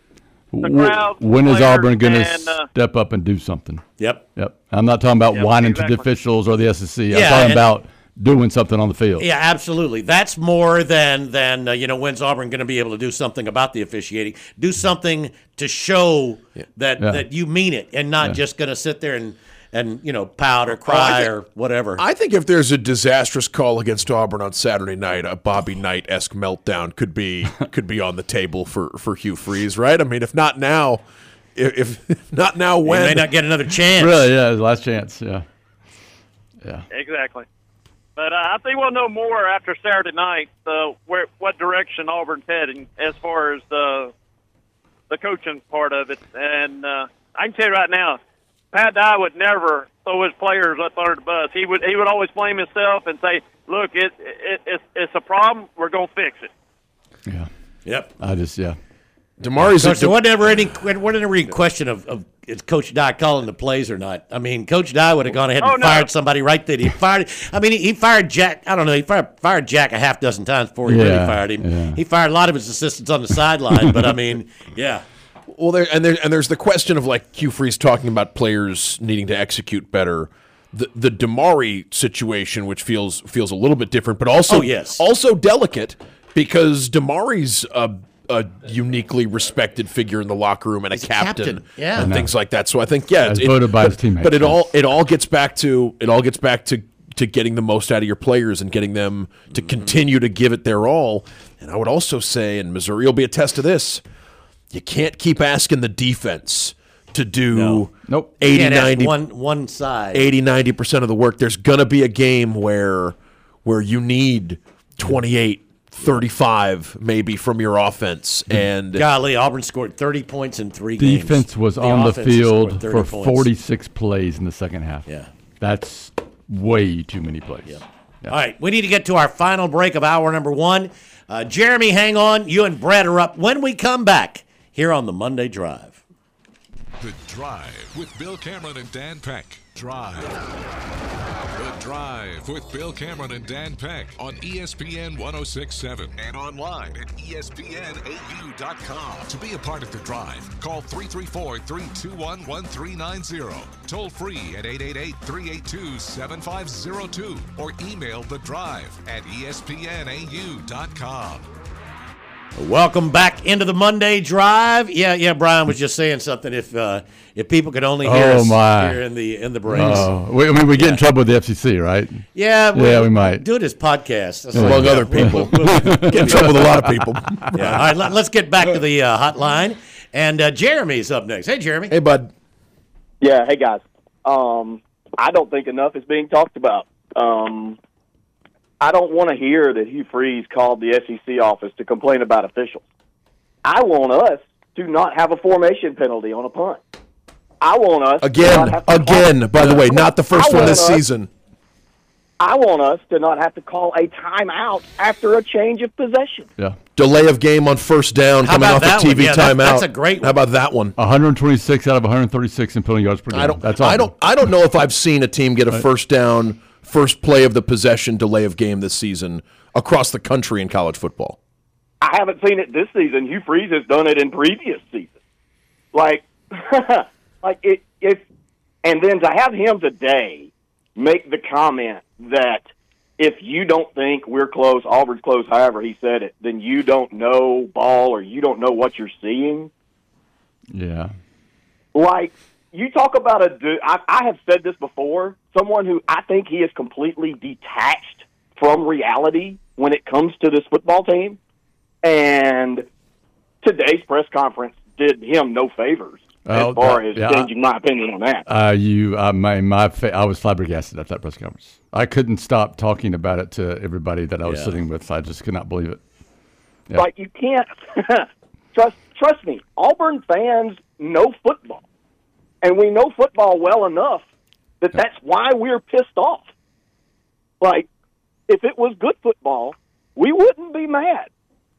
the W- crowd, when is players, Auburn going to and, uh, step up and do something? Yep. Yep. I'm not talking about Yep, whining to exactly. the officials or the S E C. I'm Yeah, talking and- about doing something on the field. Yeah, absolutely. That's more than than uh, you know. When's Auburn going to be able to do something about the officiating? Do something to show that Yeah. that you mean it, and not just going to sit there and and you know pout or I cry think- or whatever. I think if there's a disastrous call against Auburn on Saturday night, a Bobby Knight esque meltdown could be could be on the table for, for Hugh Freeze, right? I mean, if not now, if, if not now, You when? may not get another chance. Really, yeah, his last chance. Yeah. Yeah. Exactly. But uh, I think we'll know more after Saturday night uh, where what direction Auburn's heading as far as the the coaching part of it. And uh, I can tell you right now, Pat Dye would never throw his players up under the bus. He would he would always blame himself and say, "Look, it, it it's it's a problem. We're gonna fix it." Yeah. Yep. I just, yeah. Damari's Coach, there wasn't ever any wasn't ever any question of, of is Coach Dye calling the plays or not. I mean, Coach Dye would have gone ahead and Oh, no. fired somebody right then. He fired. I mean, he, he fired Jack. I don't know. He fired, fired Jack a half dozen times before he really Yeah, fired him. yeah. He fired a lot of his assistants on the sideline. But I mean, yeah. well, there and there and there's the question of like Hugh Freeze talking about players needing to execute better. The the Damari situation, which feels feels a little bit different, but also Oh, yes. also delicate because Damari's a, a uniquely respected figure in the locker room and a He's a captain, captain, yeah. and I know. things like that. So I think yeah, As it- voted by but, his teammates, But it yes. all it all gets back to it all gets back to to getting the most out of your players and getting them to Mm-hmm. continue to give it their all. And I would also say, and Missouri will be a test of this, you can't keep asking the defense to do No. Nope. You eighty, can't ask ninety, one one side. eighty, ninety percent of the work. There's going to be a game where where you need twenty-eight, thirty-five maybe from your offense. And Golly, Auburn scored thirty points in three games. Defense was The on the offense has field scored thirty for points. forty-six plays in the second half. Yeah. That's way too many plays. Yeah. All right, we need to get to our final break of hour number one. Uh, Jeremy, hang on. You and Brett are up when we come back here on the Monday Drive. The Drive with Bill Cameron and Dan Peck. Drive. The Drive with Bill Cameron and Dan Peck on E S P N one oh six point seven and online at E S P N A U dot com. To be a part of The Drive, call three three four, three two one, one three nine zero. Toll free at eight eight eight, three eight two, seven five zero two or email The Drive at E S P N A U dot com. Welcome back into the Monday Drive. Yeah, yeah. Brian was just saying something. If uh, if people could only hear Oh, us my. here in the in the breaks. Oh, we, I mean, we get in trouble with the F C C, right? Yeah, Yeah, we might. do it as podcasts. That's Among like- other we'll- people. we'll- we'll- Get in trouble with a lot of people. Yeah. All right, let, let's get back to the uh, hotline. And uh, Jeremy's up next. Hey, Jeremy. Hey, bud. Yeah, hey guys. Um, I don't think enough is being talked about. Um, I don't want to hear that Hugh Freeze called the S E C office to complain about officials. I want us to not have a formation penalty on a punt. I want us to Again, not have to again, call, by the way, not the first I one want this us- season. I want us to not have to call a timeout after a change of possession. Yeah. Delay of game on first down How coming about off a that T V one? Yeah, that- timeout. that's a great How about that one? one hundred twenty-six out of one hundred thirty-six in penalty yards per game. I don't. That's I awful. don't. I don't know if I've seen a team get a first down, first play of the possession, delay of game this season across the country in college football. I haven't seen it this season. Hugh Freeze has done it in previous seasons. Like, like it, if, and then to have him today make the comment that if you don't think we're close, Auburn's close, however he said it, then you don't know ball or you don't know what you're seeing. Yeah. Like, you talk about a dude, I, I have said this before, someone who I think he is completely detached from reality when it comes to this football team. And today's press conference did him no favors Oh, as far that- as yeah, changing my opinion on that. Uh, you, uh, my, my, fa- I was flabbergasted at that press conference. I couldn't stop talking about it to everybody that I was Yeah. sitting with. I just could not believe it. Yeah. Like, you can't trust. Trust me, Auburn fans know football, and we know football well enough that that's why we're pissed off. Like, if it was good football, we wouldn't be mad.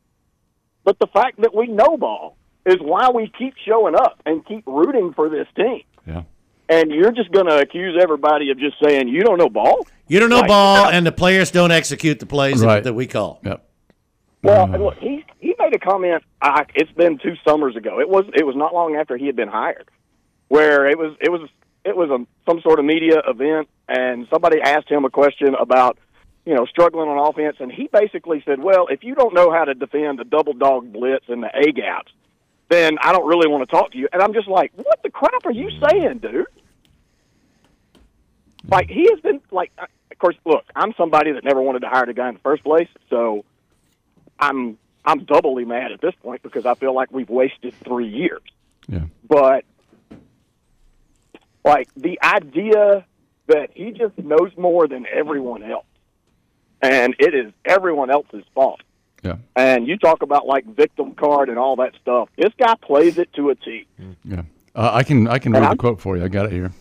But the fact that we know ball is why we keep showing up and keep rooting for this team. Yeah. And you're just going to accuse everybody of just saying you don't know ball. You don't know Like, ball, and the players don't execute the plays Right. that, that we call. Yep. Well, and look, he he made a comment. I, it's been two summers ago. It was it was not long after he had been hired, where it was it was it was a, some sort of media event, and somebody asked him a question about you know struggling on offense, and he basically said, "Well, if you don't know how to defend the double dog blitz and the A gaps, then I don't really want to talk to you." And I'm just like, "What the crap are you saying, dude?" Like, he has been like, of course, look, I'm somebody that never wanted to hire the guy in the first place, so I'm I'm doubly mad at this point because I feel like we've wasted three years. Yeah. But like the idea that he just knows more than everyone else, and it is everyone else's fault. Yeah. And you talk about like victim card and all that stuff. This guy plays it to a T. Yeah. Uh, I can, I can And read I'm- the quote for you. I got it here.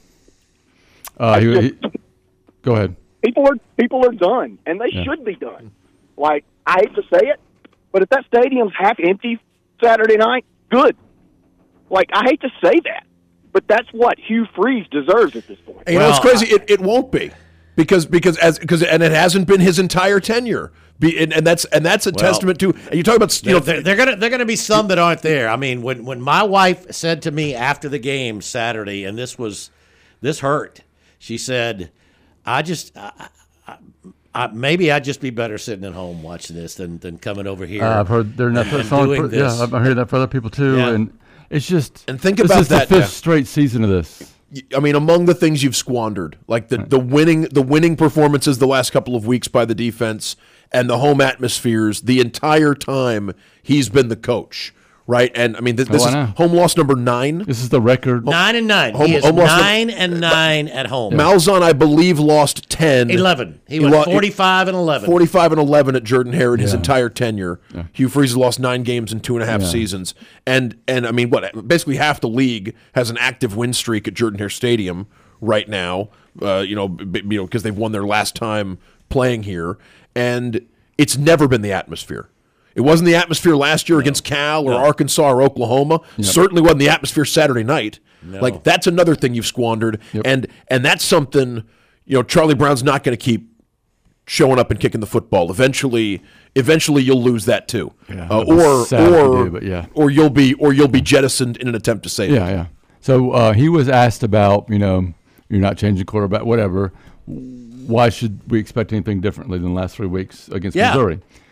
Uh, he, he, go ahead. People are people are done, and they Yeah. should be done. Like, I hate to say it, but if that stadium's half empty Saturday night, good. Like, I hate to say that, but that's what Hugh Freeze deserves at this point. And you know, it's crazy. It, it won't be because because as because and it hasn't been his entire tenure. Be, and, and that's and that's a Well, testament to. And you talk about you know They're, they're gonna they're gonna be some that aren't there. I mean, when when my wife said to me after the game Saturday, and this was this hurt. She said, "I just I, I, I, maybe I'd just be better sitting at home watching this than than coming over here." Uh, I've heard they're not and song doing for, this. Yeah, I've heard that for other people too, Yeah. and it's just And think this about is that, the fifth yeah. straight season of this. I mean, among the things you've squandered, like the, the winning the winning performances the last couple of weeks by the defense and the home atmospheres, the entire time he's been the coach, right? And I mean, th- this Oh, I is know. home loss number nine. This is the record. Nine and nine. Home- he is home loss number- nine and nine at home. Malzahn, I believe, lost ten. Eleven. He went lo- forty-five and eleven. forty-five and eleven at Jordan Hare in his Yeah. entire tenure. Hugh Freeze has lost nine games in two and a half Yeah. seasons, and and I mean, what? Basically, half the league has an active win streak at Jordan Hare Stadium right now. Uh, you know, b- you know, because they've won their last time playing here, and it's never been the atmosphere. It wasn't the atmosphere last year against Cal or Arkansas or Oklahoma. Certainly wasn't the atmosphere Saturday night. Like, that's another thing you've squandered, Yep. and and that's something. You know, Charlie Brown's not going to keep showing up and kicking the football. Eventually, eventually you'll lose that too, Yeah, uh, that'd be or sad if you or do, but yeah. or you'll be or you'll be jettisoned in an attempt to save Yeah, it. yeah. So uh, he was asked about, you know, you're not changing quarterback, whatever. Why should we expect anything differently than the last three weeks against Yeah. Missouri?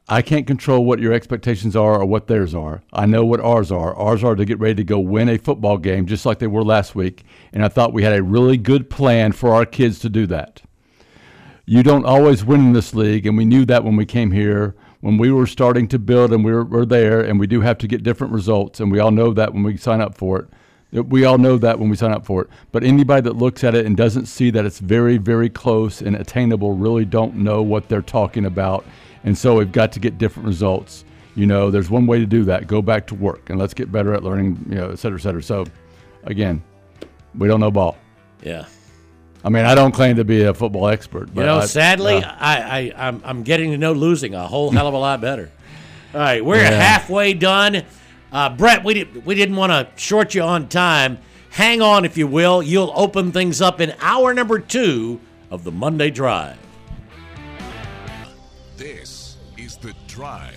I can't control what your expectations are or what theirs are. I know what ours are. Ours are to get ready to go win a football game just like they were last week, and I thought we had a really good plan for our kids to do that. You don't always win in this league, and we knew that when we came here, when we were starting to build and we were, were there, and we do have to get different results, and we all know that when we sign up for it. We all know that when we sign up for it. But anybody that looks at it and doesn't see that it's very, very close and attainable really don't know what they're talking about. And so we've got to get different results. You know, there's one way to do that. Go back to work, and let's get better at learning, you know, et cetera, et cetera. So, again, we don't know ball. Yeah. I mean, I don't claim to be a football expert. But you know, I, sadly, uh, I, I, I'm, I'm getting to know losing a whole hell of a lot better. All right, we're Yeah. halfway done. Uh, Brett, we, did, we didn't want to short you on time. Hang on, if you will. You'll open things up in hour number two of the Monday Drive. This is The Drive.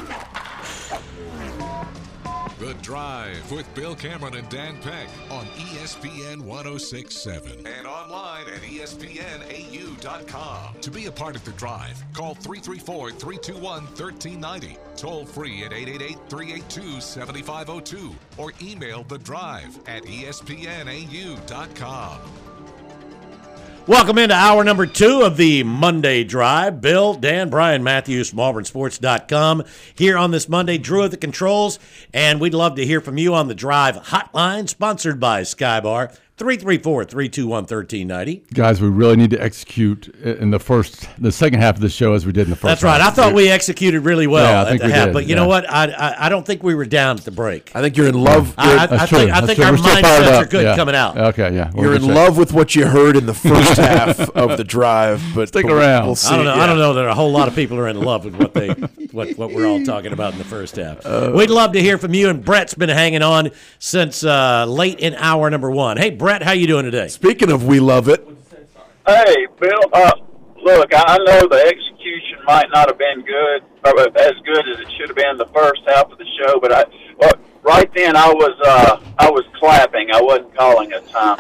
The Drive with Bill Cameron and Dan Peck on E S P N one oh six point seven and online at E S P N A U dot com. To be a part of The Drive, call three three four, three two one, one three nine zero, toll free at eight eight eight, three eight two, seven five zero two, or email The Drive at E S P N A U dot com. Welcome into hour number two of the Monday Drive. Bill, Dan, Brian Matthews from Auburn Sports dot com here on this Monday. Drew at the controls, and we'd love to hear from you on the Drive hotline, sponsored by Skybar. three three four, three two one, one three nine zero. Guys, we really need to execute in the first, the second half of the show as we did in the first. That's right. half. I thought we executed really well Yeah, I at think the we half, did, but you yeah. know what? I, I I don't think we were down at the break. I think you're in love. I, I, I That's think true. I That's think true. our We're still fired mindsets up. are good Yeah. coming out. Okay, yeah. You're in good shape. love with what you heard in the first half of the drive, but Stick but around. We'll see. I don't know. Yeah. I don't know that a whole lot of people are in love with what they what what we're all talking about in the first half. Uh, We'd love to hear from you, and Brett's been hanging on since uh, late in hour number one. Hey, Brett, how you doing today? Speaking of we love it, Hey, Bill, uh, look, I know the execution might not have been good, or as good as it should have been the first half of the show, but I, well, right then I was, uh, I was clapping. I wasn't calling a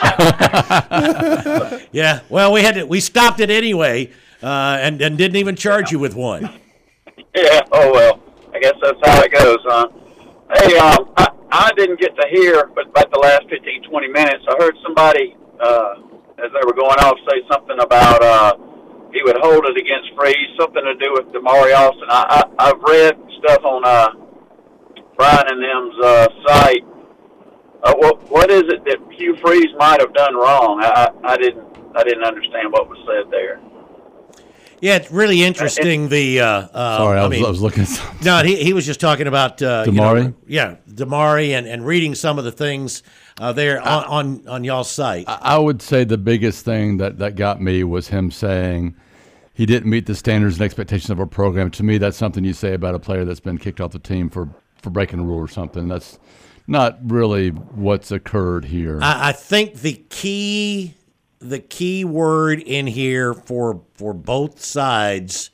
timeout. Yeah, well, we had to, we stopped it anyway, uh, and and didn't even charge you with one. Yeah, oh well, I guess that's how it goes, huh? Hey, um, I, I didn't get to hear, but about the last fifteen, twenty minutes, I heard somebody, uh, as they were going off, say something about uh, he would hold it against Freeze, something to do with Damari Austin. I, I, I've read stuff on uh, Brian and them's uh, site. Uh, what, what is it that Hugh Freeze might have done wrong? I, I, I didn't I didn't understand what was said there. Yeah, it's really interesting. The uh, uh, Sorry, I I was, mean, I was looking at something. no, he he was just talking about uh, you Damari? know, yeah, Damari, and, and reading some of the things uh, there on, on on y'all's site. I I would say the biggest thing that, that got me was him saying he didn't meet the standards and expectations of our program. To me, that's something you say about a player that's been kicked off the team for, for breaking a rule or something. That's not really what's occurred here. I, I think the key the key word in here for for both sides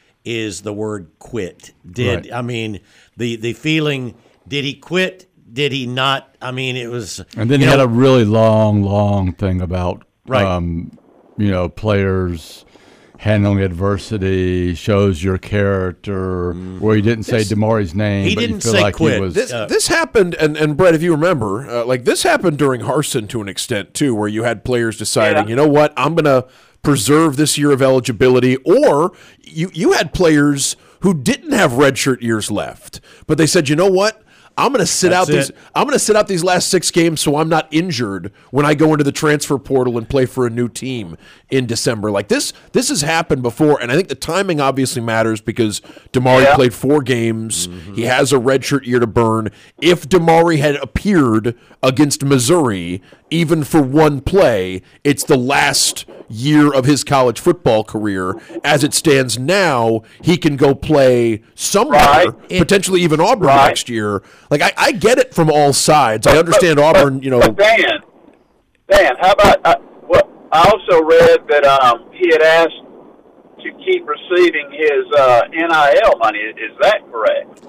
is the word quit. Did Right. I mean the the feeling? Did he quit? Did he not? I mean, it was. And then you he had know, a really long, long thing about, Right. um, you know, players handling adversity, shows your character, where he didn't say This- Damari's name, He but didn't you feel say like quit. he was. this Uh, this happened, and, and Brett, if you remember, uh, like this happened during Harsin to an extent too, where you had players deciding, Yeah. you know what, I'm gonna preserve this year of eligibility, or you you had players who didn't have redshirt years left, but they said, you know what, I'm going to sit That's out these. it. I'm going to sit out these last six games so I'm not injured when I go into the transfer portal and play for a new team in December. Like this, this has happened before, and I think the timing obviously matters because Damari Yeah. played four games. He has a redshirt year to burn. If Damari had appeared against Missouri, even for one play, it's the last year of his college football career. As it stands now, he can go play somewhere, Right. potentially even Auburn Right. next year. Like I, I get it from all sides. I understand But- Auburn. but- You know, But Dan, Dan, how about? Uh, well, I also read that um, he had asked to keep receiving his uh, N I L money. Is that correct?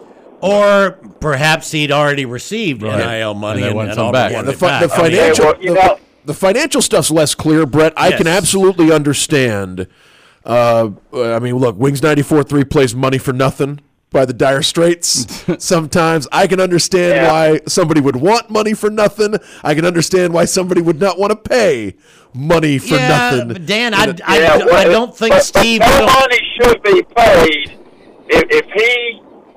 or perhaps he'd already received Right. N I L money And they and, want and some Auburn back. wanted the, it fi- back. the I mean, financial, well, you the, know- the financial stuff's less clear, Brett. I can Yes. absolutely understand. Uh, I mean, look, Wings ninety-four three plays money for nothing. by the dire straits sometimes. I can understand Yeah. why somebody would want money for nothing. I can understand why somebody would not want to pay money for yeah, nothing. but Dan, I, I, Yeah, I, well, don't think but, Steve. But I more don't- money should be paid if, if he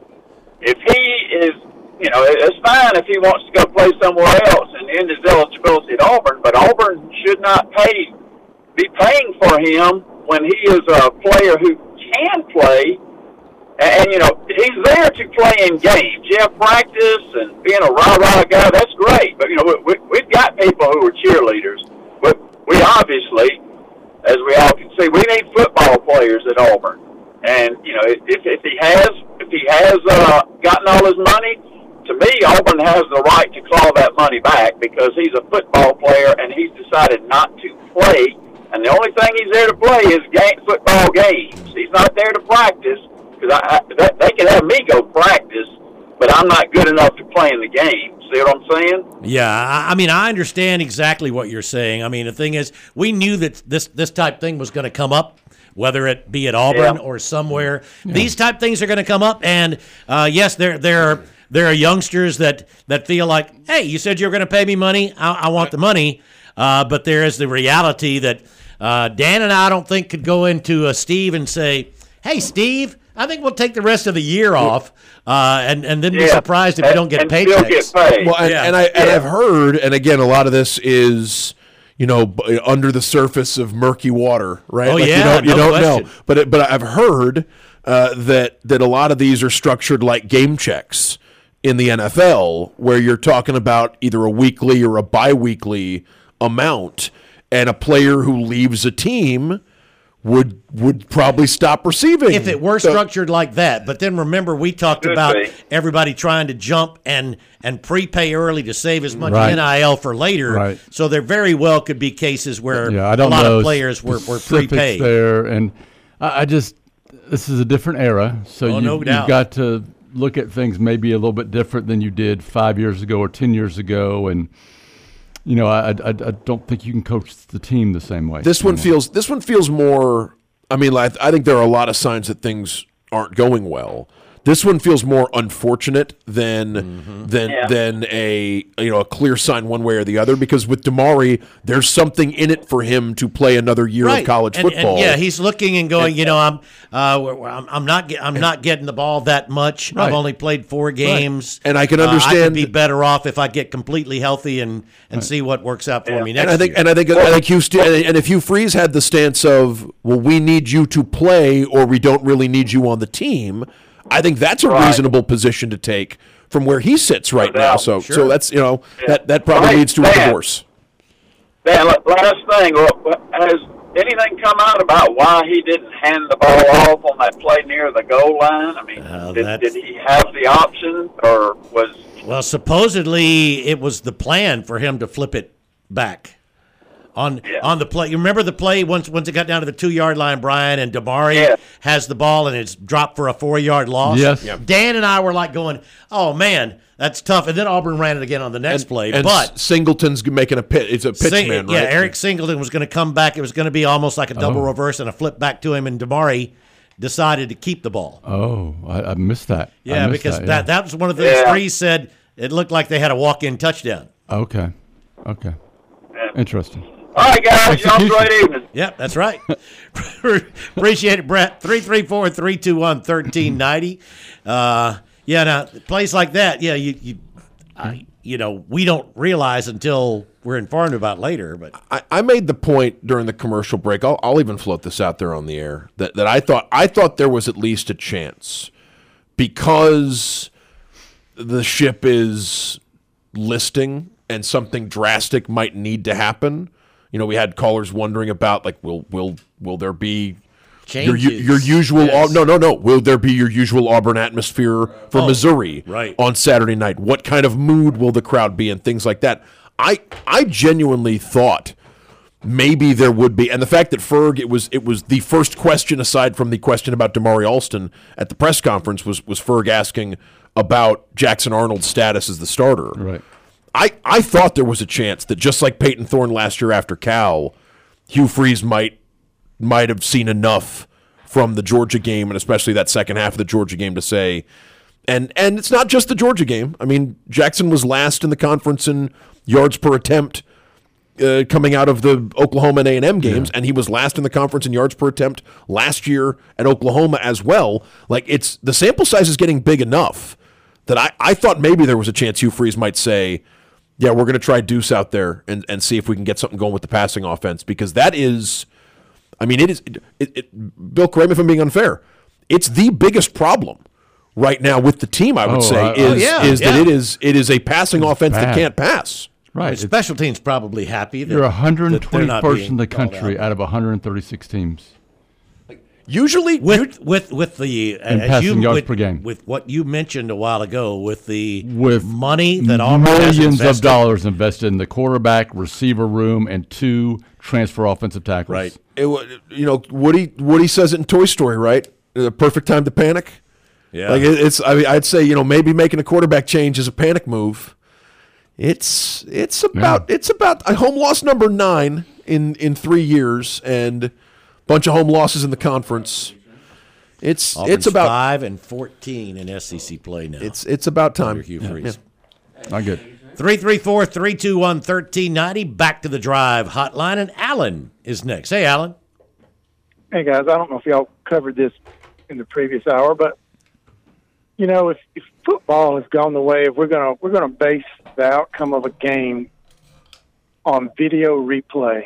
if he is. You know, it's fine if he wants to go play somewhere else and end his eligibility at Auburn, but Auburn should not pay be paying for him when he is a player who can play. And, and you know, he's there to play in games. Yeah, practice and being a rah-rah guy, that's great. But, you know, we, we, we've got people who are cheerleaders. But we obviously, as we all can see, we need football players at Auburn. And, you know, if, if he has if he has uh, gotten all his money, to me, Auburn has the right to claw that money back because he's a football player and he's decided not to play. And the only thing he's there to play is game, football games. He's not there to practice because I, I, that, they can have me go practice, but I'm not good enough to play in the game. See what I'm saying? Yeah, I I mean, I understand exactly what you're saying. I mean, the thing is, we knew that this this type thing was going to come up, whether it be at Auburn Yeah. or somewhere. These type things are going to come up, and uh, yes, there there are there are youngsters that that feel like, hey, you said you were going to pay me money, I, I want the money, uh, but there is the reality that uh, Dan and I don't think could go into uh, Steve and say, hey, Steve, I think we'll take the rest of the year off, uh, and and then be Yeah. surprised if we And- don't get and still paychecks. get paid. Well, and, Yeah. and I and Yeah. I've heard, and again, a lot of this is, you know, b- under the surface of murky water, right? Oh, you yeah, don't, you no don't know. question. But it, but I've heard uh, that that a lot of these are structured like game checks in the N F L, where you're talking about either a weekly or a biweekly amount, and a player who leaves a team would would probably stop receiving. If it were So- structured like that, but then remember we talked Could about be. everybody trying to jump and and prepay early to save as much Right. N I L for later. Right. So there very well could be cases where Yeah, I don't a lot know of players were, were specifics prepaid. there, and I, I just this is a different era, so Oh, you, no doubt. you've got to look at things maybe a little bit different than you did five years ago or ten years ago, and you know I, I, I don't think you can coach the team the same way. This one anymore. feels this one feels more. I mean, like, I think there are a lot of signs that things aren't going well. This one feels more unfortunate than Mm-hmm. than Yeah. than a you know a clear sign one way or the other. Because with Damari, there's something in it for him to play another year Right. of college And- football. And, yeah, he's looking and going. You know, I'm, uh, we're- we're- I'm, I'm not, get, I'm not getting the ball that much. Right. I've only played four games, And I can Uh, I could understand- be better off if I get completely healthy and and see what works out for me next and I think year. and I think I think Hugh St- and and if Hugh Freeze had the stance of, well, we need you to play or we don't really need you on the team, I think that's a Right. reasonable position to take from where he sits right No now. doubt. So Sure. so that's you know Yeah. that that probably Right. leads to a Dan. divorce. Dan, la- last thing, uh, has anything come out about why he didn't hand the ball off on that play near the goal line? I mean, Uh, did, that's- did he have the option, or was Well, supposedly it was the plan for him to flip it back on Yeah. on the play. You remember the play once once it got down to the two yard line, Brian, and Damari Yeah. has the ball and it's dropped for a four yard loss. Yes. Yeah. Dan and I were like going, "Oh man, that's tough." And then Auburn ran it again on the next And, play, and but. Singleton's making a pit. It's a pitch Sing- man, yeah, right? Eric Singleton was going to come back. It was going to be almost like a double Oh. reverse and a flip back to him, and Damari decided to keep the ball. Oh, I, I missed that. I Yeah, missed because that, that, yeah. that was one of the things Yeah. Freeze said. It looked like they had a walk in touchdown. Okay, okay, Yeah. interesting. all right, guys? Y'all have a great evening. Yep, that's right. Appreciate it, Brett. three three four, three two one, one three nine zero. Uh, yeah, now, plays like that, yeah, you, you, I, you know, we don't realize until we're informed about later. But I, I made the point during the commercial break. I'll, I'll even float this out there on the air that, that I thought I thought there was at least a chance because the ship is listing and something drastic might need to happen. You know, we had callers wondering about like, will will will there be your changes. your usual Yes. Au- no no no will there be your usual Auburn atmosphere for Oh, Missouri right. on Saturday night? What kind of mood will the crowd be and things like that? I I genuinely thought maybe there would be, and the fact that Ferg it was it was the first question aside from the question about Damari Alston at the press conference was was Ferg asking about Jackson Arnold's status as the starter. Right. I, I thought there was a chance that just like Peyton Thorne last year after Cal, Hugh Freeze might might have seen enough from the Georgia game, and especially that second half of the Georgia game to say, and and it's not just the Georgia game. I mean, Jackson was last in the conference in yards per attempt uh, coming out of the Oklahoma and A and M games, yeah. and he was last in the conference in yards per attempt last year at Oklahoma as well. Like, it's the sample size is getting big enough that I, I thought maybe there was a chance Hugh Freeze might say, yeah, we're going to try Deuce out there and, and see if we can get something going with the passing offense, because that is, I mean, it is, it, it, Bill, correct me if I'm being unfair, it's the biggest problem right now with the team, I would oh, say, uh, is, oh, yeah, is yeah. that it is it is a passing it's offense bad. that can't pass. Right. The special teams probably happy that you're one hundred that they're not twenty-first being in the called country out. out of one hundred thirty-six teams. Usually, with with with the in as passing you, yards with, per game. with what you mentioned a while ago, with the with money that Auburn has millions invested. of dollars invested in the quarterback, receiver room, and two transfer offensive tackles. Right. It, wa- you know, Woody Woody says it in Toy Story, right? The perfect time to panic. Yeah. Like it, it's, I mean, I'd say, you know, maybe making a quarterback change is a panic move. It's it's about it's about a home loss number nine in in three years and a bunch of home losses in the conference. It's Auburn's it's about five and fourteen in S E C play now. it's it's about time. Under Hugh Freeze. Not good. Three three four three two one thirteen ninety. Back to the drive hotline, and Alan is next. Hey, Alan. Hey guys, I don't know if y'all covered this in the previous hour, but you know, if, if football has gone the way, if we're gonna we're gonna base the outcome of a game on video replay,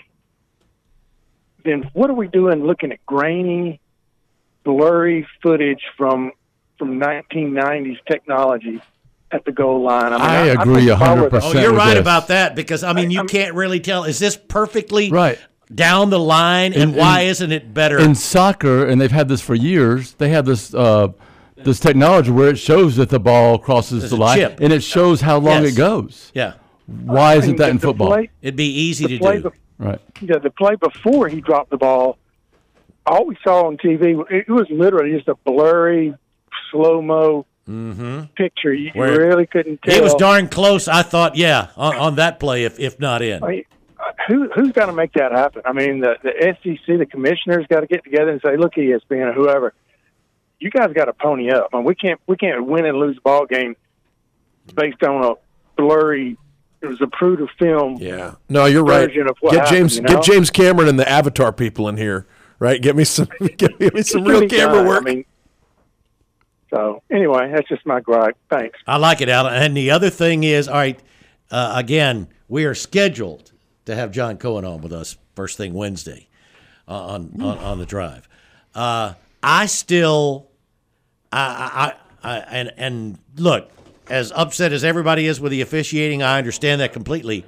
then what are we doing looking at grainy, blurry footage from from nineteen nineties technology at the goal line? I, mean, I I agree think one hundred if I were- percent. Oh, you're with right this. about that, because I mean, you can't really tell. Is this perfectly Right. down the line, and In- why in- isn't it better? In soccer, and they've had this for years, they have this uh, this technology where it shows that the ball crosses There's the a line, chip. and it shows how long Yes. it goes. Yeah. Why isn't that in the football? play- It'd be easy the to play do. bef- Right. Yeah, the play before he dropped the ball, all we saw on T V, it was literally just a blurry, slow-mo Mm-hmm. picture. You Where really couldn't tell. He was darn close, I thought, yeah, on, on that play, if if not in. I mean, who, who's got to make that happen? I mean, the, the S E C, the commissioners got to get together and say, look, E S P N or whoever, you guys got to pony up. I mean, we can't we can't win and lose a ball game based on a blurry, it was a Zapruder film. Yeah. No, you're right. version of what Get happened, James you know? get James Cameron and the Avatar people in here, right? Get me some get me some It can real be camera done. work. I mean, so anyway, that's just my gripe. Thanks. I like it, Alan. And the other thing is, all right, uh, again, we are scheduled to have John Cohen on with us first thing Wednesday uh, on, on on the drive. Uh, I still, I, I, I, and and look, as upset as everybody is with the officiating, I understand that completely.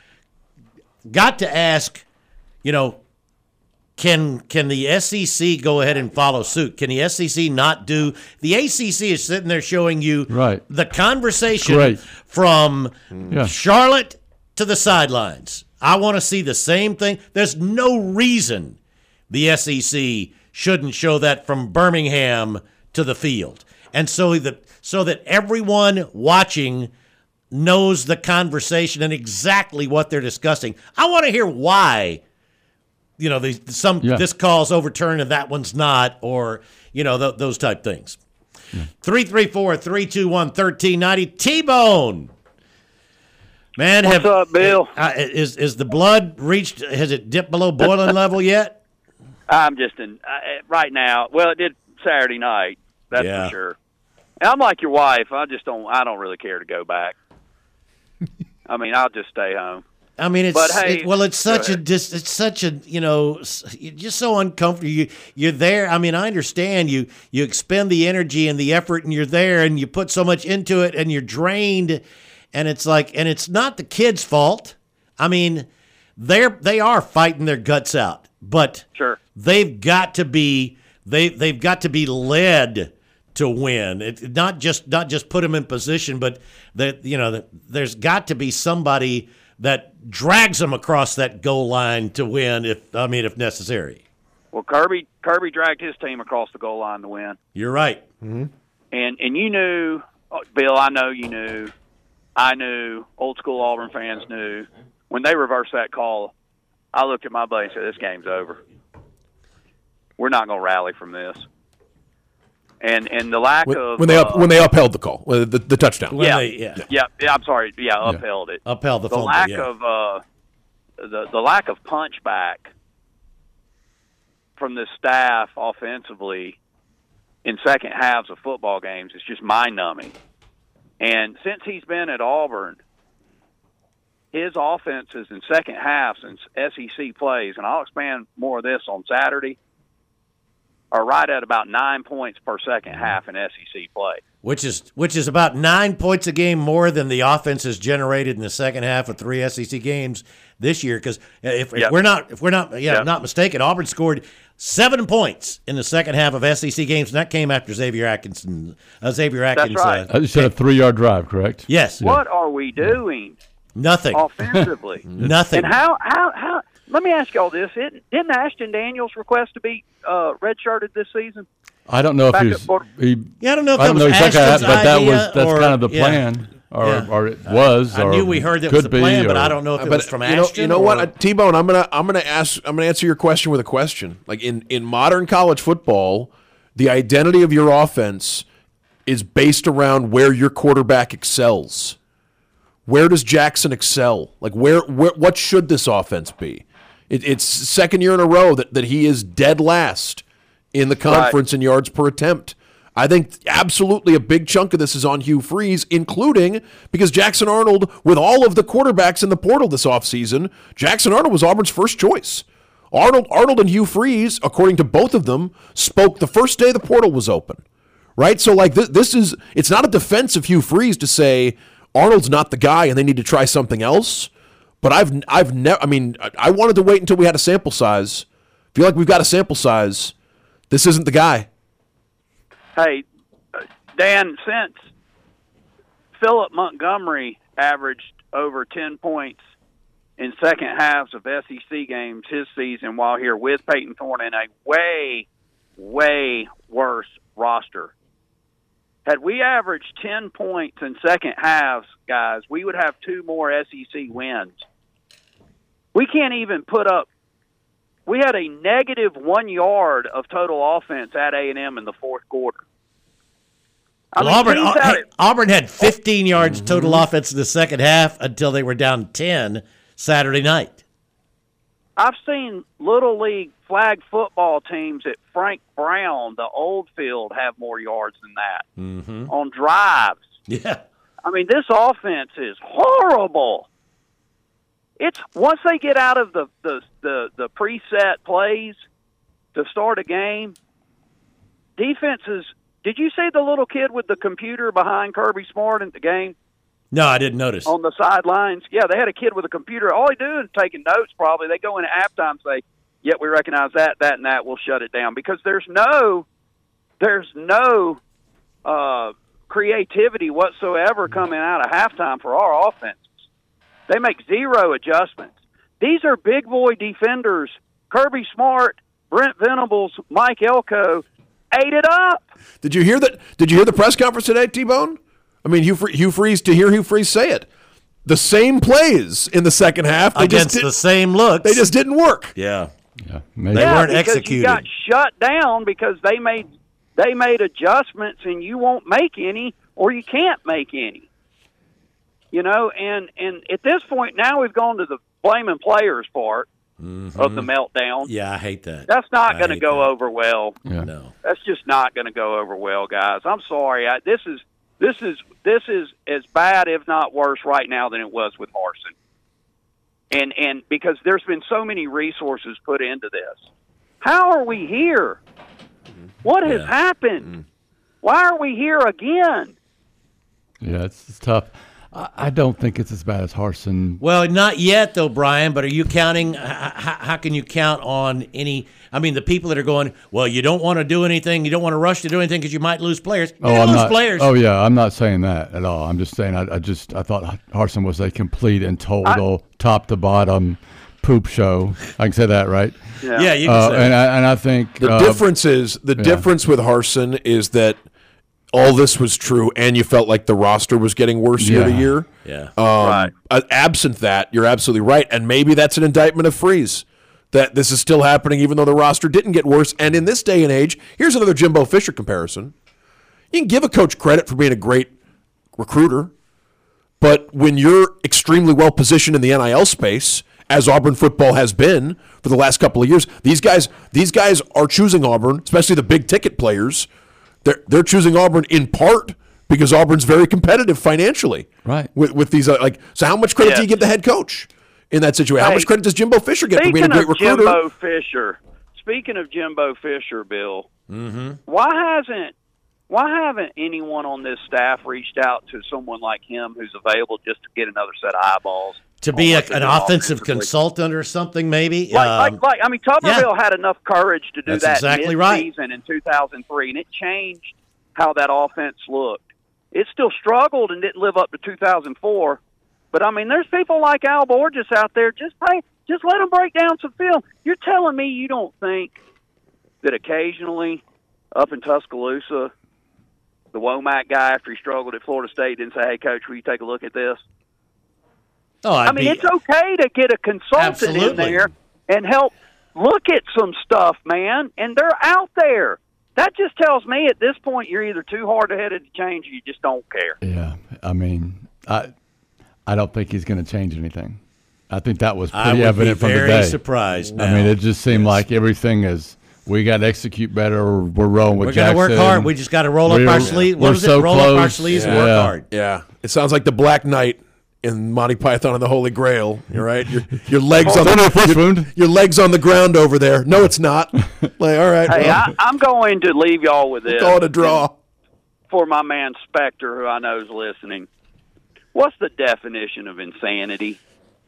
Got to ask, you know, can can the S E C go ahead and follow suit? Can the S E C not do? The A C C is sitting there showing you Right. the conversation Great. from Yeah. Charlotte to the sidelines. I want to see the same thing. There's no reason the S E C shouldn't show that from Birmingham to the field. And so that so that everyone watching knows the conversation and exactly what they're discussing. I want to hear why, you know, these, some Yeah. this call's overturned and that one's not, or, you know, th- those type things. three three four, three two one, one three nine zero. T-Bone. Man, What's have, up, Bill? Uh, is is the blood reached? Has it dipped below boiling level yet? I'm just in uh, right now. Well, it did Saturday night. That's Yeah. for sure. And I'm like your wife. I just don't. I don't really care to go back. I mean, I'll just stay home. I mean, it's But, hey, it, well, it's go such a ahead. dis, it's such a you know, s- you're just so uncomfortable. You you're there. I mean, I understand you you expend the energy and the effort, and you're there, and you put so much into it, and you're drained, and it's like, and it's not the kids' fault. I mean, they're they are fighting their guts out, but Sure. they've got to be they they've got to be led to win. It, not just not just put them in position, but that you know that there's got to be somebody that drags them across that goal line to win. If I mean, if necessary. Well, Kirby Kirby dragged his team across the goal line to win, You're right. and and you knew, uh, Bill. I know you knew. I knew. Old school Auburn fans knew when they reversed that call. I looked at my buddy and said, "This game's over." we're not going to rally from this. And and the lack when, of when they up, uh, when they upheld the call, the, the, the touchdown. Yeah, they, yeah, yeah, yeah. I'm sorry. Yeah, upheld it. Upheld the the fumble, lack yeah. of uh, the the lack of punch back from the staff offensively in second halves of football games is just mind numbing. And since he's been at Auburn, his offenses in second halves and S E C plays, and I'll expand more of this on Saturday, are right at about nine points per second half in S E C play. Which is which is about nine points a game more than the offense has generated in the second half of three S E C games this year. Because if, if Yep. we're not if we're not yeah Yep. not mistaken, Auburn scored seven points in the second half of S E C games, and that came after Xavier Atkinson. Uh, Xavier Atkins. right. Uh, I just had a three-yard drive, correct? yes. What are we doing Nothing. offensively? Nothing. And how, how, how, let me ask y'all this. It, didn't Ashton Daniels request to be uh, redshirted this season? I don't know if Back he at was. Fort- He, Yeah, I don't know if I that don't know was exactly, how, Ashton's but that idea was that's or- kind of the yeah. plan, or Yeah. or it was. I or knew we heard that could was the be, plan, but or- I don't know if it But was from you know, Ashton. you know or- what, uh, T-Bone, I'm gonna I'm gonna ask I'm gonna answer your question with a question. Like in in modern college football, the identity of your offense is based around where your quarterback excels. Where does Jackson excel? Like where, where what should this offense be? It, it's second year in a row that, that he is dead last in the conference in yards per attempt. I think absolutely a big chunk of this is on Hugh Freeze, including because Jackson Arnold, with all of the quarterbacks in the portal this offseason, Jackson Arnold was Auburn's first choice. Arnold, Arnold and Hugh Freeze, according to both of them, spoke the first day the portal was open. Right? So, like, this, this is, it's not a defense of Hugh Freeze to say Arnold's not the guy and they need to try something else. But I've, I've never, I mean, I, I wanted to wait until we had a sample size. Feel like we've got a sample size. This isn't the guy. Hey, uh, Dan, since Philip Montgomery averaged over ten points in second halves of S E C games his season while here with Peyton Thorne in a way, way worse roster. Had we averaged ten points in second halves, guys, we would have two more S E C wins. We can't even put up – we had a negative one yard of total offense at A and M in the fourth quarter. I Well, mean, Auburn, teams Au- had hey, it- Auburn had fifteen yards total offense in the second half until they were down ten Saturday night. I've seen Little League flag football teams at Frank Brown, the old field, have more yards than that Mm-hmm. on drives. Yeah. I mean, this offense is horrible. It's once they get out of the, the, the, the preset plays to start a game, defenses. Did you see the little kid with the computer behind Kirby Smart in the game? No, I didn't notice. On the sidelines. Yeah, they had a kid with a computer. All he doing is taking notes probably. They go in at halftime and say, yeah, we recognize that, that, and that. We'll shut it down. Because there's no there's no uh, creativity whatsoever coming out of halftime for our offenses. They make zero adjustments. These are big boy defenders. Kirby Smart, Brent Venables, Mike Elko ate it up. Did you hear that? Did you hear the press conference today, T-Bone? I mean, Hugh, Fre- Hugh Freeze, to hear Hugh Freeze say it. The same plays in the second half. They Against just the same looks. They just didn't work. Yeah. Yeah, They yeah, weren't because executed. you got shut down because they made they made adjustments and you won't make any or you can't make any. You know, and, and at this point now we've gone to the blaming players part Mhm. of the meltdown. Yeah, I hate that. That's not I going to hate go that. over well. Yeah. No. That's just not going to go over well, guys. I'm sorry. I, this is this is this is as bad, if not worse, right now than it was with Harsin. And and because there's been so many resources put into this. How are we here? What has Yeah. happened? Why are we here again? Yeah, it's, it's tough. I, I don't think it's as bad as Harsin. Well, not yet, though, Brian. But are you counting? How, how can you count on any? I mean, the people that are going, well, you don't want to do anything. You don't want to rush to do anything because you might lose players. You Oh, I'm lose not. players. Oh, yeah, I'm not saying that at all. I'm just saying I, I just I thought Harsin was a complete and total top to bottom poop show. I can say that, right? Yeah, yeah you can Uh, say and I, and I think The uh, difference is the yeah. difference with Harsin is that all this was true, and you felt like the roster was getting worse year to Yeah. year. Yeah. Um, Right. uh, absent that, you're absolutely right, and maybe that's an indictment of Freeze. that this is still happening even though the roster didn't get worse. And in this day and age, here's another Jimbo Fisher comparison. You can give a coach credit for being a great recruiter, but when you're extremely well positioned in the N I L space, as Auburn football has been for the last couple of years, these guys these guys are choosing Auburn, especially the big ticket players. They're they're choosing Auburn in part because Auburn's very competitive financially. Right. With with these uh, like so how much credit Yeah. do you give the head coach in that situation? How Hey, much credit does Jimbo Fisher get for being a great Speaking of recruiter? Jimbo Fisher, speaking of Jimbo Fisher, Bill, Mm-hmm. why hasn't why haven't anyone on this staff reached out to someone like him who's available just to get another set of eyeballs? To be a, on what they're an doing offensive offensively? consultant or something, maybe. Like, Um, like, like, I mean, Tuberville had enough courage to do That's that exactly right. mid-season in two thousand three, and it changed how that offense looked. It still struggled and didn't live up to two thousand four, but, I mean, there's people like Al Borges out there. Just pay, just let them break down some film. You're telling me you don't think that occasionally up in Tuscaloosa, the Womack guy, after he struggled at Florida State, didn't say, hey, Coach, will you take a look at this? oh, I'd I mean, be- it's okay to get a consultant in Absolutely. there and help look at some stuff, man, and they're out there. That just tells me at this point you're either too hard-headed to change or you just don't care. Yeah, I mean, I I don't think he's going to change anything. I think that was I pretty would evident be from the very day. surprised I mean, now. it just seemed like everything is. We got to execute better. We're rolling with We're gonna Jackson. work hard. We just gotta roll up We're- our sleeve- what We're was it? so Roll up close. our sleeves and work Yeah. hard. Yeah, it sounds like the Black Knight in Monty Python and the Holy Grail. You're right. Your your legs on the your, your legs on the ground over there. No, it's not. Like, all right. Hey, well, I, I'm going to leave y'all with this. call it a draw. For my man Spector, who I know is listening, what's the definition of insanity?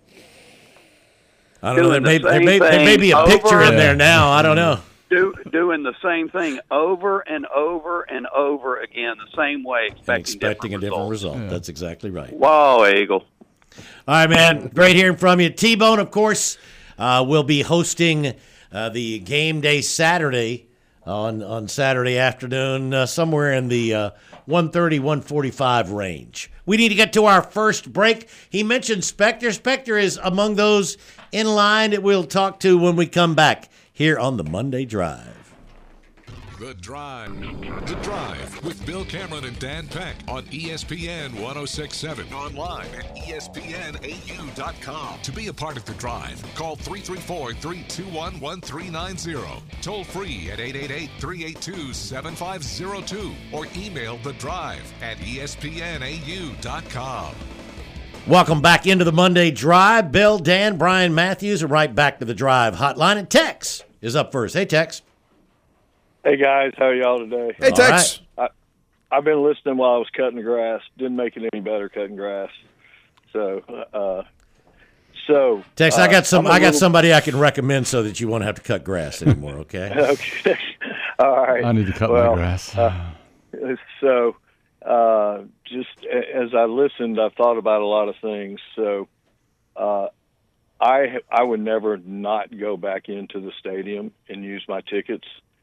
I don't know. There Doing may, the there, same may, there may be a thing picture over- in there now. I don't know. Do, doing the same thing over and over and over again, the same way, And expecting, expecting different a different results. result. That's exactly right. Whoa, Eagle. All right, man. Great hearing from you. T-Bone, of course, uh, will be hosting uh, the game day Saturday on, on Saturday afternoon, uh, somewhere in the uh, one thirty, one forty-five range. We need to get to our first break. He mentioned Spector. Spector is among those in line that we'll talk to when we come back here on the Monday Drive. The Drive. The Drive with Bill Cameron and Dan Peck on E S P N ten sixty-seven. Online at E S P N A U dot com. To be a part of The Drive, call three three four, three two one, one three nine zero. Toll free at eight eight eight, three eight two, seven five zero two or email The Drive at E S P N A U dot com. Welcome back into the Monday Drive. Bill, Dan, Brian Matthews are right back to the Drive hotline. And Tex is up first. Hey, Tex. Hey guys, how are y'all today? Hey, Tex. I, I've been listening while I was cutting the grass. Didn't make it any better cutting grass. So, uh, so Tex, uh, I got some. I'm a I got little- somebody I can recommend so that you won't have to cut grass anymore. Okay. Okay. All right. I need to cut well, my grass. uh, so, uh, just a- as I listened, I thought about a lot of things. So, uh, I I would never not go back into the stadium and use my tickets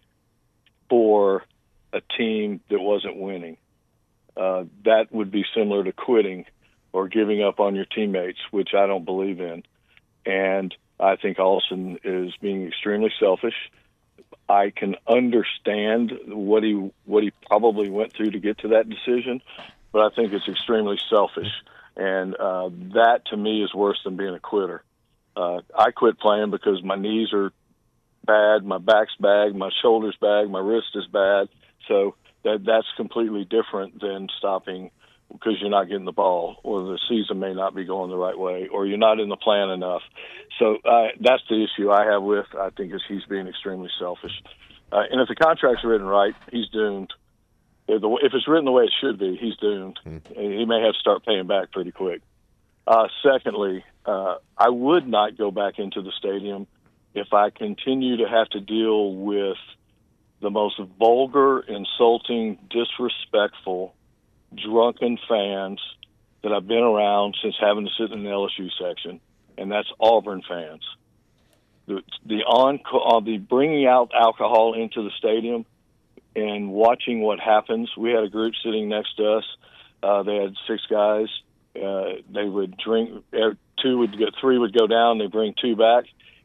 for a team that wasn't winning. Uh, that would be similar to quitting or giving up on your teammates, which I don't believe in. And I think Olsen is being extremely selfish. I can understand what he what he probably went through to get to that decision, but I think it's extremely selfish. And uh, that, to me, is worse than being a quitter. Uh, I quit playing because my knees are bad, my back's bad, my shoulder's bad, my wrist is bad. So that that's completely different than stopping because you're not getting the ball, or the season may not be going the right way, or you're not in the plan enough. So uh, that's the issue I have with. I think is he's being extremely selfish. Uh, and if the contract's written right, he's doomed. If, the, if it's written the way it should be, he's doomed. Mm-hmm. And he may have to start paying back pretty quick. Uh, secondly, uh, I would not go back into the stadium if I continue to have to deal with the most vulgar, insulting, disrespectful, drunken fans that I've been around since having to sit in the L S U section, and that's Auburn fans. The, the on uh, the bringing out alcohol into the stadium and watching what happens. We had a group sitting next to us. Uh, they had six guys. Uh, they would drink. Two would get, three would go down. They bring two back,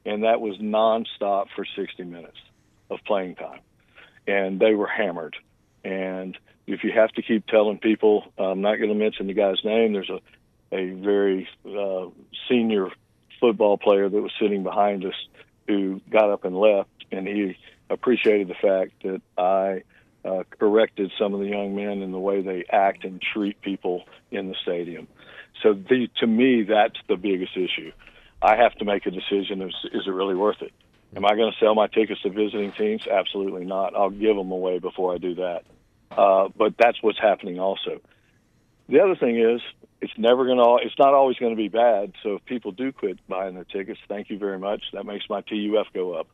and that was nonstop for sixty minutes of playing time, and they were hammered. And if you have to keep telling people, I'm not going to mention the guy's name. There's a a very uh, senior football player that was sitting behind us who got up and left, and he appreciated the fact that I uh, corrected some of the young men in the way they act and treat people in the stadium. So the, to me, that's the biggest issue. I have to make a decision. Is, is it really worth it? Am I going to sell my tickets to visiting teams? Absolutely not. I'll give them away before I do that. Uh, but that's what's happening also. The other thing is, it's never going to, it's not always going to be bad. So if people do quit buying their tickets, thank you very much. That makes my T U F go up.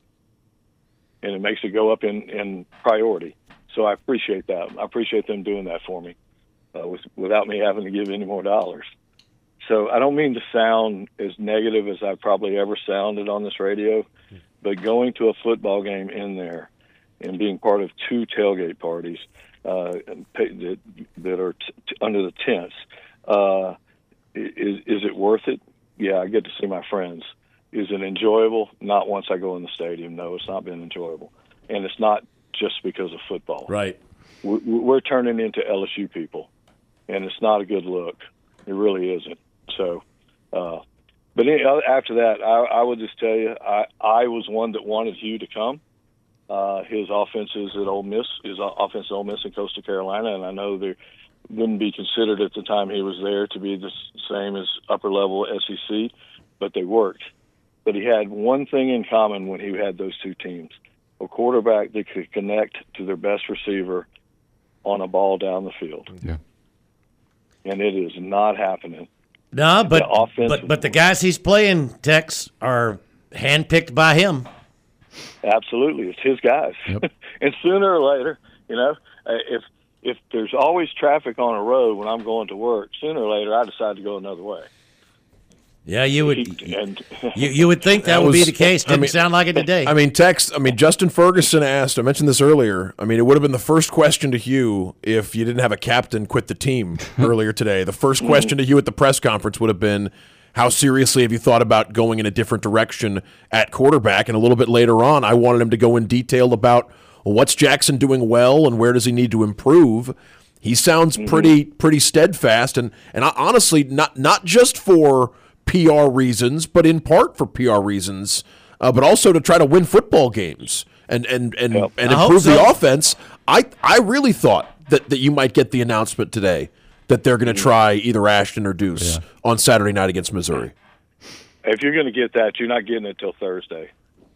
And it makes it go up in, in priority. So I appreciate that. I appreciate them doing that for me uh, with, without me having to give any more dollars. So I don't mean to sound as negative as I probably ever sounded on this radio, but going to a football game in there and being part of two tailgate parties uh, that, that are t- t- under the tents, uh, is, is it worth it? Yeah, I get to see my friends. Is it enjoyable? Not once I go in the stadium. No, it's not been enjoyable. And it's not just because of football. Right. We're, we're turning into L S U people, and it's not a good look. It really isn't. So, uh, but after that, I, I would just tell you, I, I was one that wanted Hugh to come. Uh, his offenses at Ole Miss, his offense at Ole Miss in Coastal Carolina, and I know they wouldn't be considered at the time he was there to be the same as upper level S E C, but they worked. But he had one thing in common when he had those two teams: a quarterback that could connect to their best receiver on a ball down the field. Yeah, and it is not happening. No, but but but the guys he's playing, Tex, are handpicked by him. Absolutely, it's his guys. Yep. And sooner or later, you know, if if there's always traffic on a road when I'm going to work, sooner or later I decide to go another way. Yeah, you would. And, you you would think that, that would was, be the case. Didn't I mean, sound like it today. I mean, Tex. I mean, Justin Ferguson asked. I mentioned this earlier. I mean, it would have been the first question to Hugh if you didn't have a captain quit the team earlier today. The first question to Hugh at the press conference would have been, "How seriously have you thought about going in a different direction at quarterback?" And a little bit later on, I wanted him to go in detail about well, what's Jackson doing well and where does he need to improve. He sounds mm-hmm. pretty pretty steadfast, and and honestly, not not just for P R reasons, but in part for P R reasons, uh, but also to try to win football games and and and, yep. and improve so. the offense. I I really thought that, that you might get the announcement today that they're going to try either Ashton or Deuce yeah. on Saturday night against Missouri. If you're going to get that, you're not getting it till Thursday.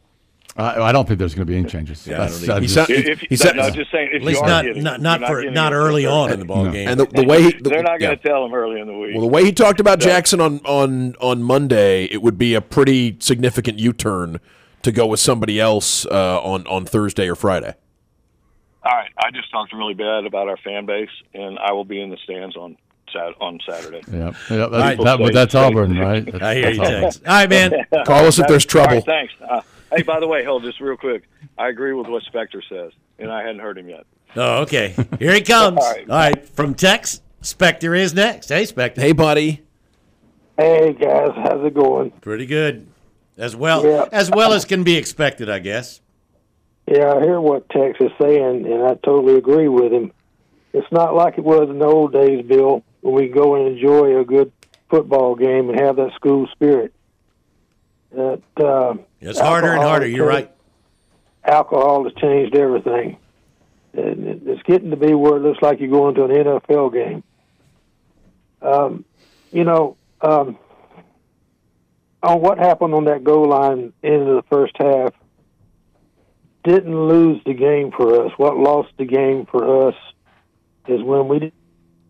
I, I don't think there's going to be any changes. Yeah, That's, he just, if, if, he said, no, just saying. If at least you not getting, not not for not, not early on in the ball no. game. And the, the way he, the, they're not going to yeah. tell him early in the week. Well, the way he talked about Jackson on on on Monday, it would be a pretty significant U-turn to go with somebody else uh, on on Thursday or Friday. All right, I just talked really bad about our fan base, and I will be in the stands on on Saturday. Yeah, yeah that's, right. that, but that's Auburn, right? That's, I hear you, Tex. All right, man. Call us if there's trouble. All right, thanks. Uh, hey, by the way, hold just real quick. I agree with what Spectre says, and I hadn't heard him yet. Oh, okay. Here he comes. All right. All right, from Tex, Spectre is next. Hey, Spectre. Hey, buddy. Hey, guys. How's it going? Pretty good. As well yeah. as well as can be expected, I guess. Yeah, I hear what Tex is saying, and I totally agree with him. It's not like it was in the old days, Bill, when we go and enjoy a good football game and have that school spirit. That, uh, it's harder and harder. You're right. Alcohol has changed everything. And it's getting to be where it looks like you're going to an N F L game. Um, you know, um, on what happened on that goal line into the first half, didn't lose the game for us. What lost the game for us is when we did.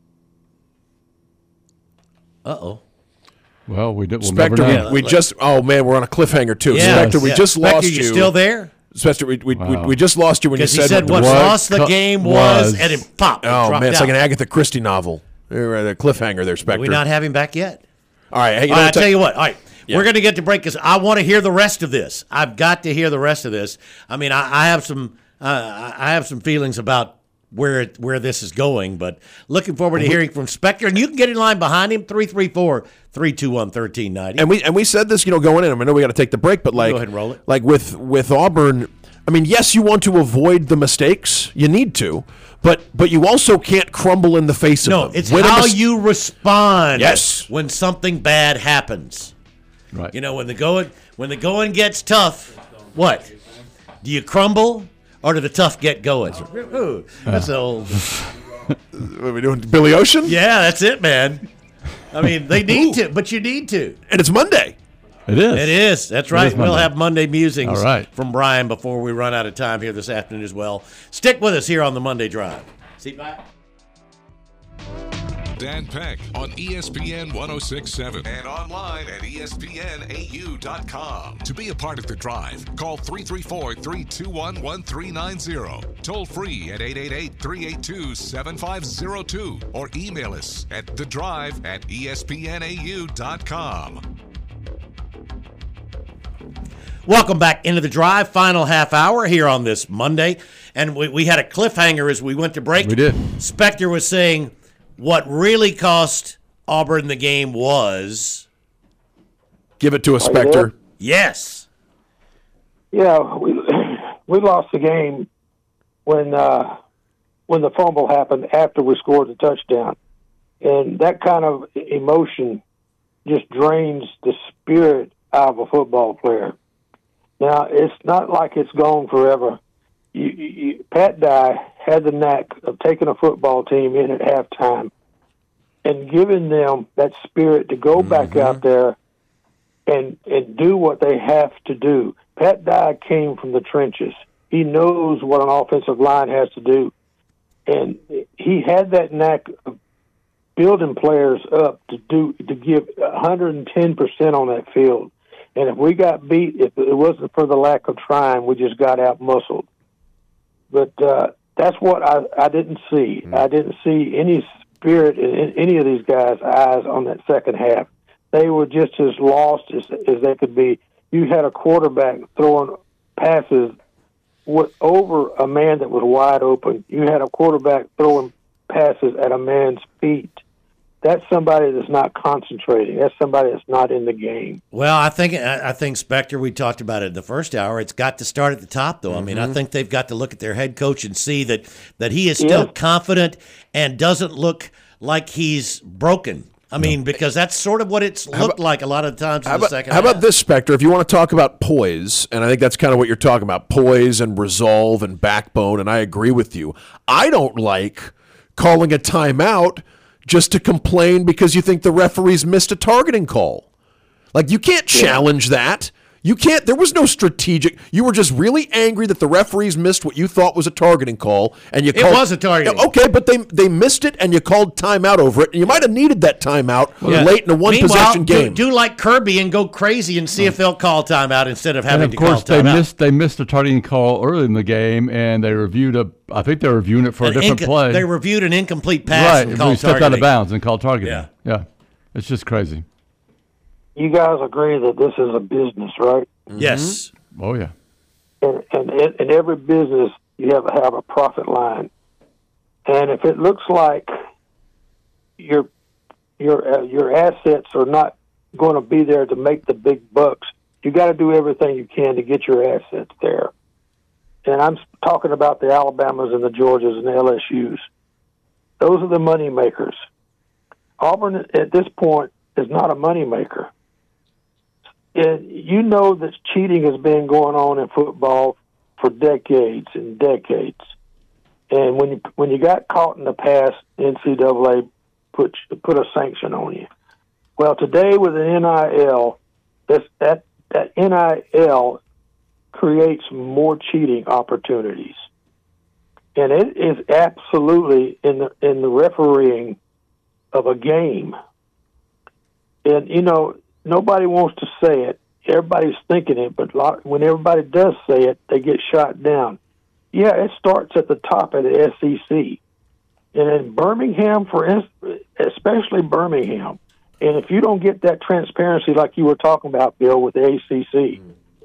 Uh-oh. Well, we did. We'll Spectre, never know. we, we just, oh, man, we're on a cliffhanger, too. Yeah, Spectre, we yeah. just Spectre, lost you. you. still there? Spectre, we, we, Wow. we, we just lost you when you Because he said, said what, what lost the co- game was, was. and it popped. oh, it man, it's out. like an Agatha Christie novel. We're at a cliffhanger there, Spectre. Do we not have him back yet? All right. Hey, you All know right, what, I'll tell you what. All right. Yeah. We're going to get to break because I want to hear the rest of this. I've got to hear the rest of this. I mean, I, I have some uh, I have some feelings about where it, where this is going. But looking forward to hearing from Spector, and you can get in line behind him three three four, three two one, one three nine zero. And we and we said this, you know, going in. I know we got to take the break, but like, go ahead and roll it. Like with with Auburn, I mean, yes, you want to avoid the mistakes, you need to, but but you also can't crumble in the face no, of them. it's When a how mis- you respond. Yes. when something bad happens. Right. You know, when the going when the going gets tough, what? Do you crumble or do the tough get going? Ooh, that's old. What are we doing, Billy Ocean? Yeah, that's it, man. I mean, they need to, but you need to. And it's Monday. It is. It is. That's It right. is We'll Monday. have Monday musings All right. from Brian before we run out of time here this afternoon as well. Stick with us here on the Monday Drive. See you back. Dan Peck on E S P N one oh six point seven and online at E S P N A U dot com. To be a part of The Drive, call three three four, three two one, one three nine zero. Toll free at eight eight eight, three eight two, seven five zero two or email us at the drive at E S P N A U dot com. Welcome back into the Drive, final half hour here on this Monday. And we, we had a cliffhanger as we went to break. We did. Spector was saying what really cost Auburn the game was. Give it to a Spector. Yes. Yeah, we we lost the game when uh, when the fumble happened after we scored the touchdown, and that kind of emotion just drains the spirit out of a football player. Now, it's not like it's gone forever. You, you, Pat Dye had the knack of taking a football team in at halftime and giving them that spirit to go mm-hmm. back out there and and do what they have to do. Pat Dye came from the trenches. He knows what an offensive line has to do. And he had that knack of building players up to do to give one hundred ten percent on that field. And if we got beat, if it wasn't for the lack of trying, we just got out-muscled. But uh, that's what I, I didn't see. Mm. I didn't see any spirit in, in any of these guys' eyes on that second half. They were just as lost as, as they could be. You had a quarterback throwing passes with, over a man that was wide open. You had a quarterback throwing passes at a man's feet. That's somebody that's not concentrating. That's somebody that's not in the game. Well, I think I think Spector, we talked about it in the first hour. It's got to start at the top, though. Mm-hmm. I mean, I think they've got to look at their head coach and see that that he is still yeah. confident and doesn't look like he's broken. I mean, because that's sort of what it's looked about, like a lot of the times in the about, second half. How about this, Spector? If you want to talk about poise, and I think that's kind of what you're talking about, poise and resolve and backbone, and I agree with you. I don't like calling a timeout just to complain because you think the referees missed a targeting call. Like, you can't challenge yeah. that. You can't. There was no strategic. You were just really angry that the referees missed what you thought was a targeting call, and you it called, was a targeting. Okay, but they they missed it, and you called timeout over it, and you might have needed that timeout yeah. late in a one Meanwhile, possession game. Do, do like Kirby and go crazy and see if they'll call timeout instead of having and of to course call timeout. they missed they missed a targeting call early in the game, and they reviewed a. I think they were reviewing it for An a different inc- play. They reviewed an incomplete pass right, and called we stepped targeting. out of bounds and called targeting. Yeah, yeah, it's just crazy. You guys agree that this is a business, right? Yes. Mm-hmm. Oh, yeah. And, and in every business, you have to have a profit line. And if it looks like your your uh, your assets are not going to be there to make the big bucks, you got to do everything you can to get your assets there. And I'm talking about the Alabamas and the Georgias and the L S Us. Those are the money makers. Auburn, at this point, is not a money maker. And you know that cheating has been going on in football for decades and decades. And when you when you got caught in the past, N C double A put put a sanction on you. Well, today with an N I L, this, that that N I L creates more cheating opportunities, and it is absolutely in the in the refereeing of a game. And you know, nobody wants to say it. Everybody's thinking it, but when everybody does say it, they get shot down. Yeah, it starts at the top of the S E C. And in Birmingham, for instance, especially Birmingham, and if you don't get that transparency like you were talking about, Bill, with the A C C,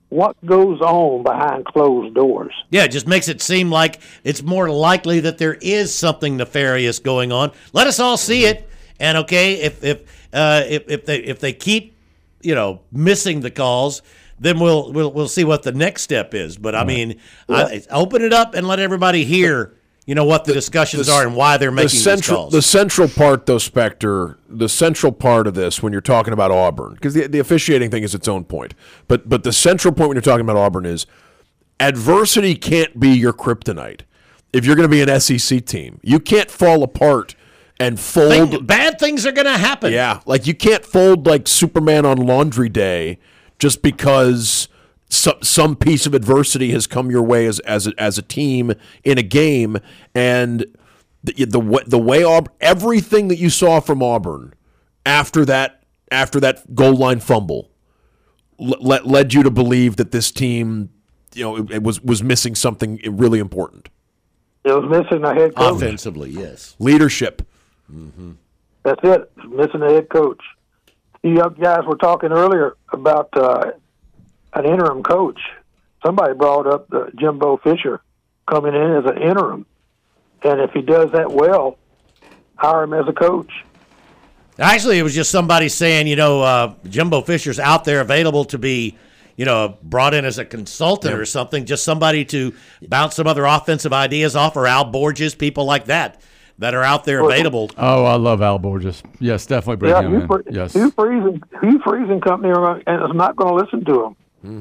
what goes on behind closed doors. Yeah, it just makes it seem like it's more likely that there is something nefarious going on. Let us all see it, and okay, if if uh, if, if they if they keep, you know, missing the calls, then we'll we'll we'll see what the next step is. But I mean, yeah. I, open it up and let everybody hear, you know, what the, the discussions the, are and why they're making the central, these calls. The central part, though, Spectre, the central part of this when you're talking about Auburn, because the, the officiating thing is its own point, but but the central point when you're talking about Auburn is adversity can't be your kryptonite. If you're going to be an S E C team, you can't fall apart and fold. Think, bad things are going to happen. Yeah, like you can't fold like Superman on Laundry Day just because some some piece of adversity has come your way as as a, as a team in a game, and the the, the way Auburn, everything that you saw from Auburn after that after that goal line fumble led led you to believe that this team, you know, it, it was was missing something really important. It was missing a head coach. Offensively, yes. Leadership. Mm-hmm. That's it. Missing a head coach. You guys were talking earlier about uh, an interim coach. Somebody brought up the Jimbo Fisher coming in as an interim, and if he does that well, hire him as a coach. Actually, it was just somebody saying, you know, uh, Jimbo Fisher's out there available to be, you know, brought in as a consultant yeah. or something. Just somebody to bounce some other offensive ideas off, or Al Borges, people like that that are out there available. Oh, I love Al Borges. Yes, definitely bring yeah, him in. Free, yes, Hugh Freeze and Hugh Freeze and company are, and is not going to listen to him. Hmm.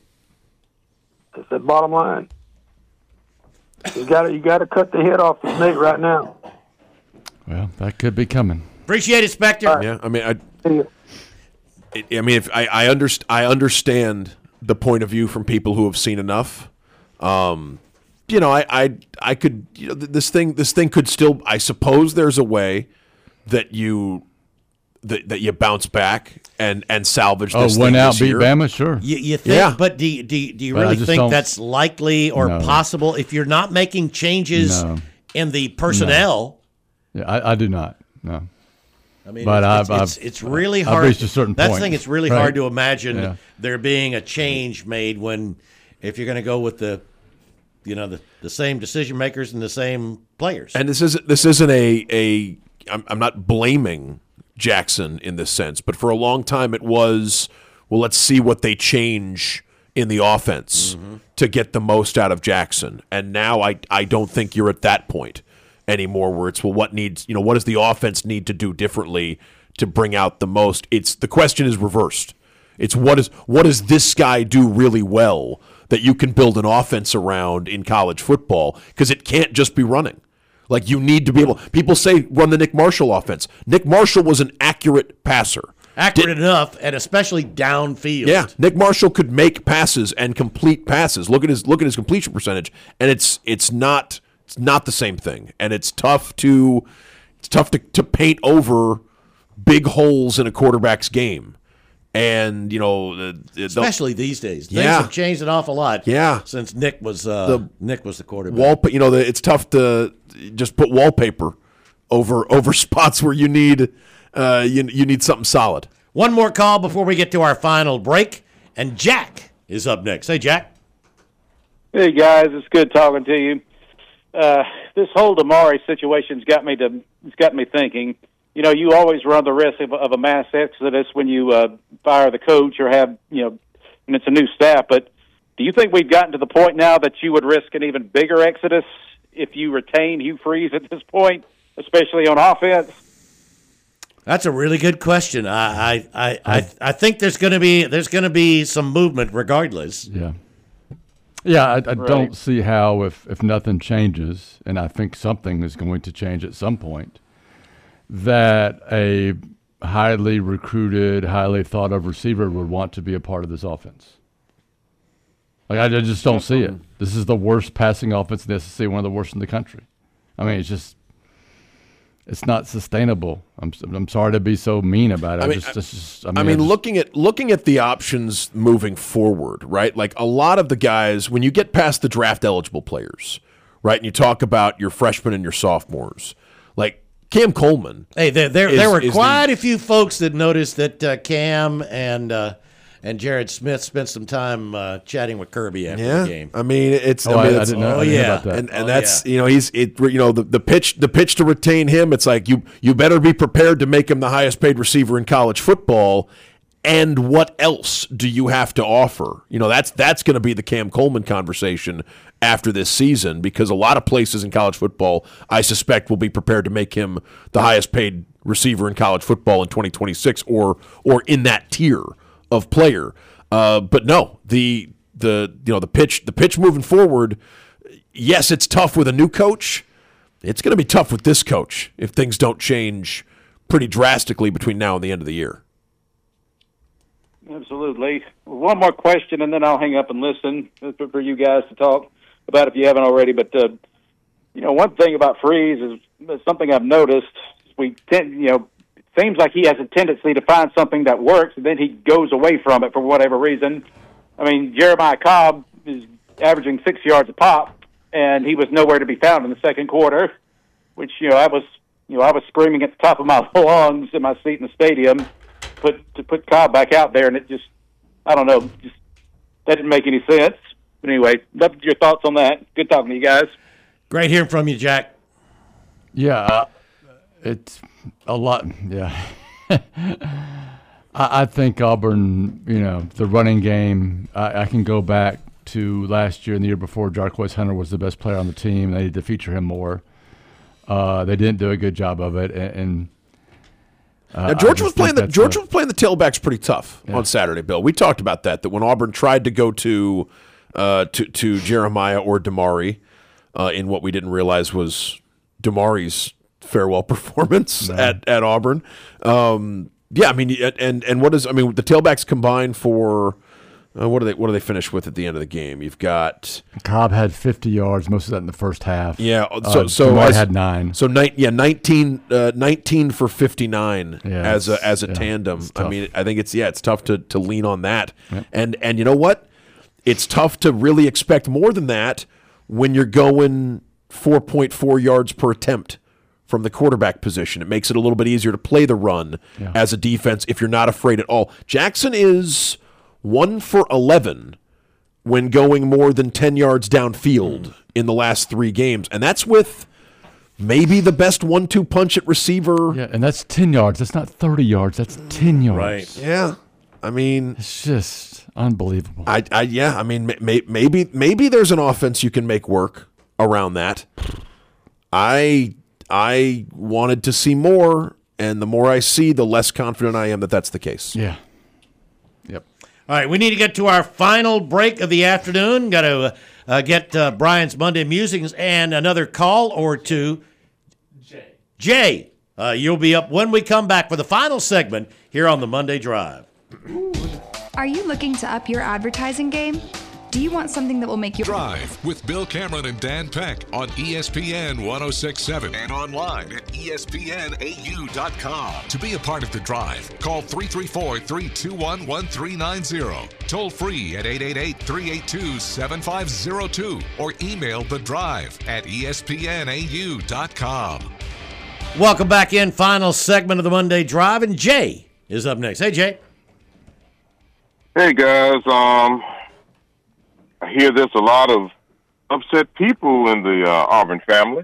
That's the bottom line. You got to you got to cut the head off the snake right now. Well, that could be coming. Appreciate it, Spectre. Right. Yeah, I mean, I, it, I mean, if I I, underst- I understand the point of view from people who have seen enough. Um, you know, I, I, I could, you know, this thing, this thing could still. I suppose there's a way that you that, that you bounce back and, and salvage this. Oh, win thing out, this beat year. Bama, sure. You, you think? Yeah. But do you, do you, do you But I really just think don't- that's likely or No. possible if you're not making changes No. in the personnel? Yeah, I, I do not. No. I mean, But it's, I've- it's, I've- it's really I've hard. reached a certain That's the point. thing. It's really Right. hard to imagine Yeah. there being a change made when, if you're going to go with the, you know, the, the same decision makers and the same players. And this isn't this isn't a a. I'm, I'm not blaming Jackson in this sense, but for a long time it was, well, let's see what they change in the offense Mm-hmm. to get the most out of Jackson. And now I I don't think you're at that point anymore where it's, well, what needs, you know, what does the offense need to do differently to bring out the most? It's the question is reversed. It's what is what does this guy do really well that you can build an offense around in college football, because it can't just be running. Like, you need to be able, people say run the Nick Marshall offense. Nick Marshall was an accurate passer. Accurate enough, and especially downfield. Yeah, Nick Marshall could make passes and complete passes. Look at his look at his completion percentage, and it's it's not it's not the same thing. And it's tough to it's tough to, to paint over big holes in a quarterback's game. And, you know, the, the, Especially these days. Things Yeah. have changed an awful lot Yeah. since Nick was uh, The Nick was the quarterback. wall, you know, the, it's tough to just put wallpaper over over spots where you need uh, you you need something solid. One more call before we get to our final break, and Jack is up next. Hey, Jack. Hey guys, it's good talking to you. Uh, this whole Damari situation's got me to it's got me thinking. You know, you always run the risk of, of a mass exodus when you uh, fire the coach or have, you know, and it's a new staff. But do you think we've gotten to the point now that you would risk an even bigger exodus if you retain Hugh Freeze at this point, especially on offense? That's a really good question. I I I, I, I think there's going to be there's going to be some movement regardless. Yeah. Yeah, I, I Right. don't see how if, if nothing changes, and I think something is going to change at some point, that a highly recruited, highly thought of receiver would want to be a part of this offense. Like, I I just don't see it. This is the worst passing offense in the S E C, one of the worst in the country. I mean, it's just, it's not sustainable. I'm I'm sorry to be so mean about it. I, I mean, just, it's just, I mean, I just- looking at looking at the options moving forward, right? Like, a lot of the guys, when you get past the draft eligible players, right, and you talk about your freshmen and your sophomores, like Cam Coleman. Hey, there there, is- there were is quite the- a few folks that noticed that uh, Cam and uh, and Jared Smith spent some time uh, chatting with Kirby after yeah. the game. I mean, it's. Oh, I mean, I, it's, I didn't know, oh, I didn't know yeah. about that. and and Oh, that's yeah. you know he's it you know the, the pitch the pitch to retain him. It's like you you better be prepared to make him the highest paid receiver in college football. And what else do you have to offer? You know, that's that's going to be the Cam Coleman conversation after this season, because a lot of places in college football, I suspect, will be prepared to make him the highest paid receiver in college football in twenty twenty-six, or or in that tier of player. Uh, but no, the the you know the pitch the pitch moving forward. Yes, it's tough with a new coach. It's going to be tough with this coach if things don't change pretty drastically between now and the end of the year. Absolutely. One more question, and then I'll hang up and listen for, for you guys to talk about if you haven't already. But, uh, you know, one thing about Freeze is something I've noticed. We tend, you know, it seems like he has a tendency to find something that works, and then he goes away from it for whatever reason. I mean, Jeremiah Cobb is averaging six yards a pop, and he was nowhere to be found in the second quarter, which, you know, I was, you know, I was screaming at the top of my lungs in my seat in the stadium. Put to put Cobb back out there, and it just, I don't know, just that didn't make any sense. But anyway, love your thoughts on that. Good talking to you guys. Great hearing from you, Jack. Yeah, uh, it's a lot. Yeah, I, I think Auburn, you know, the running game. I, I can go back to last year and the year before. Jarquez Hunter was the best player on the team. They needed to feature him more. Uh, they didn't do a good job of it, and. and Uh, now Georgia was playing the Georgia was playing the tailbacks pretty tough Yeah. on Saturday, Bill. We talked about that. That when Auburn tried to go to uh, to, to Jeremiah or Damari uh, in what we didn't realize was Damari's farewell performance No. at, at Auburn. Um, yeah, I mean, and and what is I mean the tailbacks combined for uh, what do they what do they finish with at the end of the game? You've got Cobb had fifty yards, most of that in the first half. Yeah, so uh, so Damari as- had nine. So ni- yeah, nineteen, uh, nineteen for fifty-nine Yeah, as a as a yeah, tandem. it's I tough. mean, I think it's yeah, it's tough to to lean on that. Yep. And and you know what? It's tough to really expect more than that when you're going four point four yards per attempt from the quarterback position. It makes it a little bit easier to play the run Yeah. as a defense if you're not afraid at all. Jackson is one for eleven when going more than ten yards downfield in the last three games. And that's with maybe the best one two punch at receiver. Yeah, and that's ten yards. That's not thirty yards. That's ten yards. Right. Yeah. I mean, It's just unbelievable. I, I yeah, I mean, may, maybe maybe there's an offense you can make work around that. I I wanted to see more, and the more I see, the less confident I am that that's the case. Yeah. Yep. All right, we need to get to our final break of the afternoon. Got to uh, get uh, Brian's Monday Musings and another call or two. Jay. Jay, uh, you'll be up when we come back for the final segment here on the Monday Drive. Are you looking to up your advertising game? Do you want something that will make you Drive with Bill Cameron and Dan Peck on E S P N one oh six point seven and online at E S P N A U dot com. To be a part of the Drive, call three three four, three two one, one three nine zero. Toll free at eight eight eight, three eight two, seven five zero two or email the Drive at E S P N A U dot com. Welcome back in. Final segment of the Monday Drive, and Jay is up next. Hey, Jay. Hey guys, um, I hear there's a lot of upset people in the uh, Auburn family.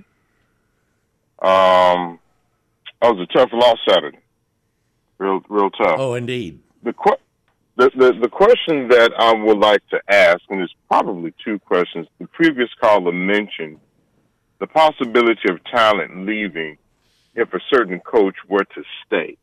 Um, that was a tough loss Saturday, real, real tough. Oh, indeed. The, que- the the the question that I would like to ask, and there's probably two questions. The previous caller mentioned the possibility of talent leaving if a certain coach were to stay.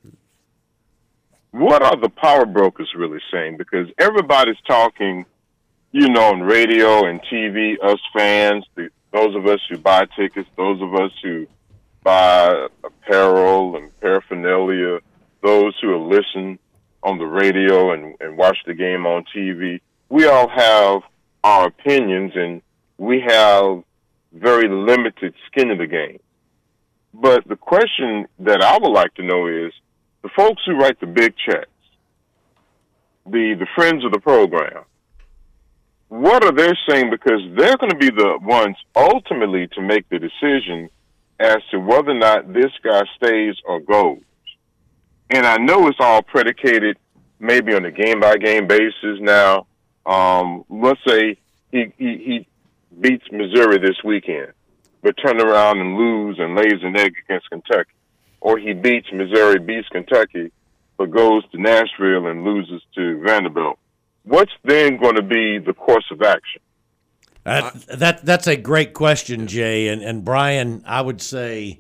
What are the power brokers really saying? Because everybody's talking, you know, on radio and T V, us fans, the, those of us who buy tickets, those of us who buy apparel and paraphernalia, those who are listen on the radio and, and watch the game on T V. We all have our opinions, and we have very limited skin in the game. But the question that I would like to know is, the folks who write the big checks, the, the friends of the program, what are they saying? Because they're going to be the ones ultimately to make the decision as to whether or not this guy stays or goes. And I know it's all predicated maybe on a game-by-game basis now. Um, let's say he, he, he beats Missouri this weekend, but turn around and lose and lays an egg against Kentucky. Or he beats Missouri, beats Kentucky, but goes to Nashville and loses to Vanderbilt. What's then going to be the course of action? That, that That's a great question, Jay. And, and Brian, I would say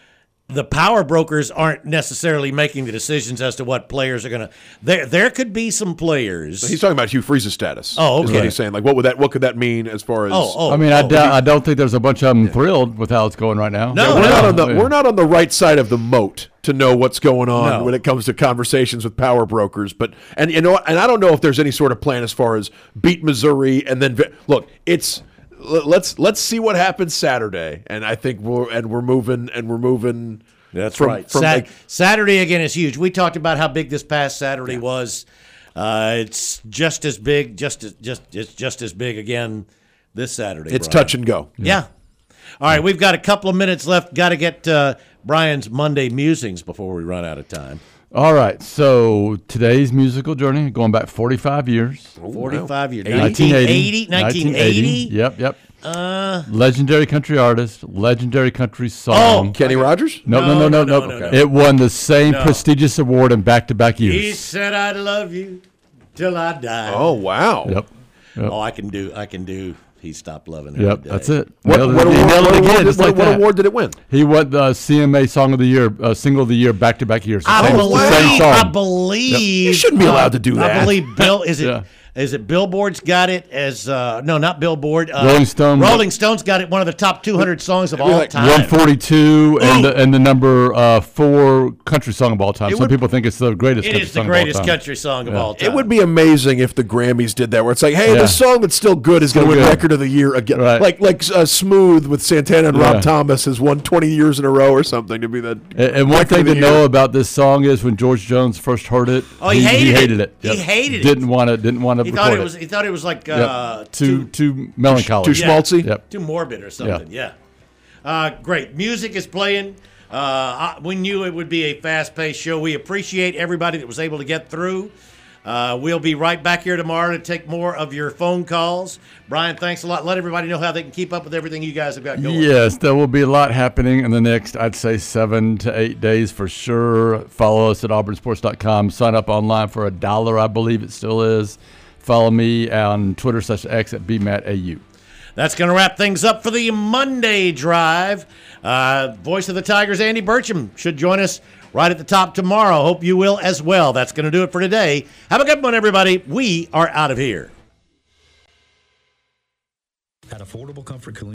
the power brokers aren't necessarily making the decisions as to what players are going to. There, there could be some players. He's talking about Hugh Freeze's status. Oh, is okay. what he's saying. Like, what would that? What could that mean as far as? Oh, oh, I mean, I, oh, doubt, I don't think there's a bunch of them thrilled with how it's going right now. No, we're no. not on the we're not on the right side of the moat to know what's going on No. when it comes to conversations with power brokers. But and you know, and I don't know if there's any sort of plan as far as beat Missouri and then look. It's let's let's see what happens Saturday, and I think we're and we're moving and we're moving. That's from, right. From Sat- like, Saturday again is huge. We talked about how big this past Saturday yeah. was. Uh, it's just as big, just as just it's just as big again this Saturday. It's Brian. touch and go. Yeah. yeah. All right, we've got a couple of minutes left. Got to get uh, Brian's Monday musings before we run out of time. All right, so today's musical journey, going back forty-five years. forty-five years. nineteen eighty. nineteen eighty. Yep, yep. Uh, legendary country artist, legendary country song. Oh, Kenny Rogers? No, no, no, no, no. no, no, no. It won the same no. prestigious award in back-to-back years. He said, "I'd love you till I die." Oh, wow. Yep. yep. Oh, I can do. I can do. He stopped loving it. Yep, that's it. What, what, award, what, award, did, what, what award did it win? He won the C M A Song of the Year, uh, Single of the Year, back-to-back years. I same, believe. Same song. I believe. Yep. You shouldn't be allowed to do that. I believe Bill. Is it? yeah. Is it Billboard's got it as uh, no, not Billboard. Uh, Rolling Stone. Rolling Stone's got it one of the top two hundred songs of all like time. one forty-two and the, and the number uh, four country song of all time. It Some would, people think it's the greatest. It country is the song greatest of all time. country song yeah. of all time. It would be amazing if the Grammys did that, where it's like, hey, yeah. the song that's still good is going to win good. Record of the Year again. Right. Like like uh, Smooth with Santana and yeah. Rob Thomas has won twenty years in a row or something to be that. And, and one thing to year. know about this song is when George Jones first heard it, oh, he, he hated, he hated it. it. Yep. He hated it. Didn't want to. Didn't want to he record thought it it. was. He thought it was like yep. uh, too too melancholy, too schmaltzy, yeah. yep. too morbid or something. Yeah. yeah. Uh, great music is playing. Uh, I, we knew it would be a fast-paced show. We appreciate everybody that was able to get through. Uh, we'll be right back here tomorrow to take more of your phone calls. Brian, thanks a lot. Let everybody know how they can keep up with everything you guys have got going. Yes, there will be a lot happening in the next, I'd say, seven to eight days for sure. Follow us at auburn sports dot com. Sign up online for a dollar, I believe it still is. Follow me on Twitter slash X at B Matt A U. That's going to wrap things up for the Monday Drive. Uh, Voice of the Tigers, Andy Burcham, should join us right at the top tomorrow. Hope you will as well. That's going to do it for today. Have a good one, everybody. We are out of here. At Affordable Comfort Cooling.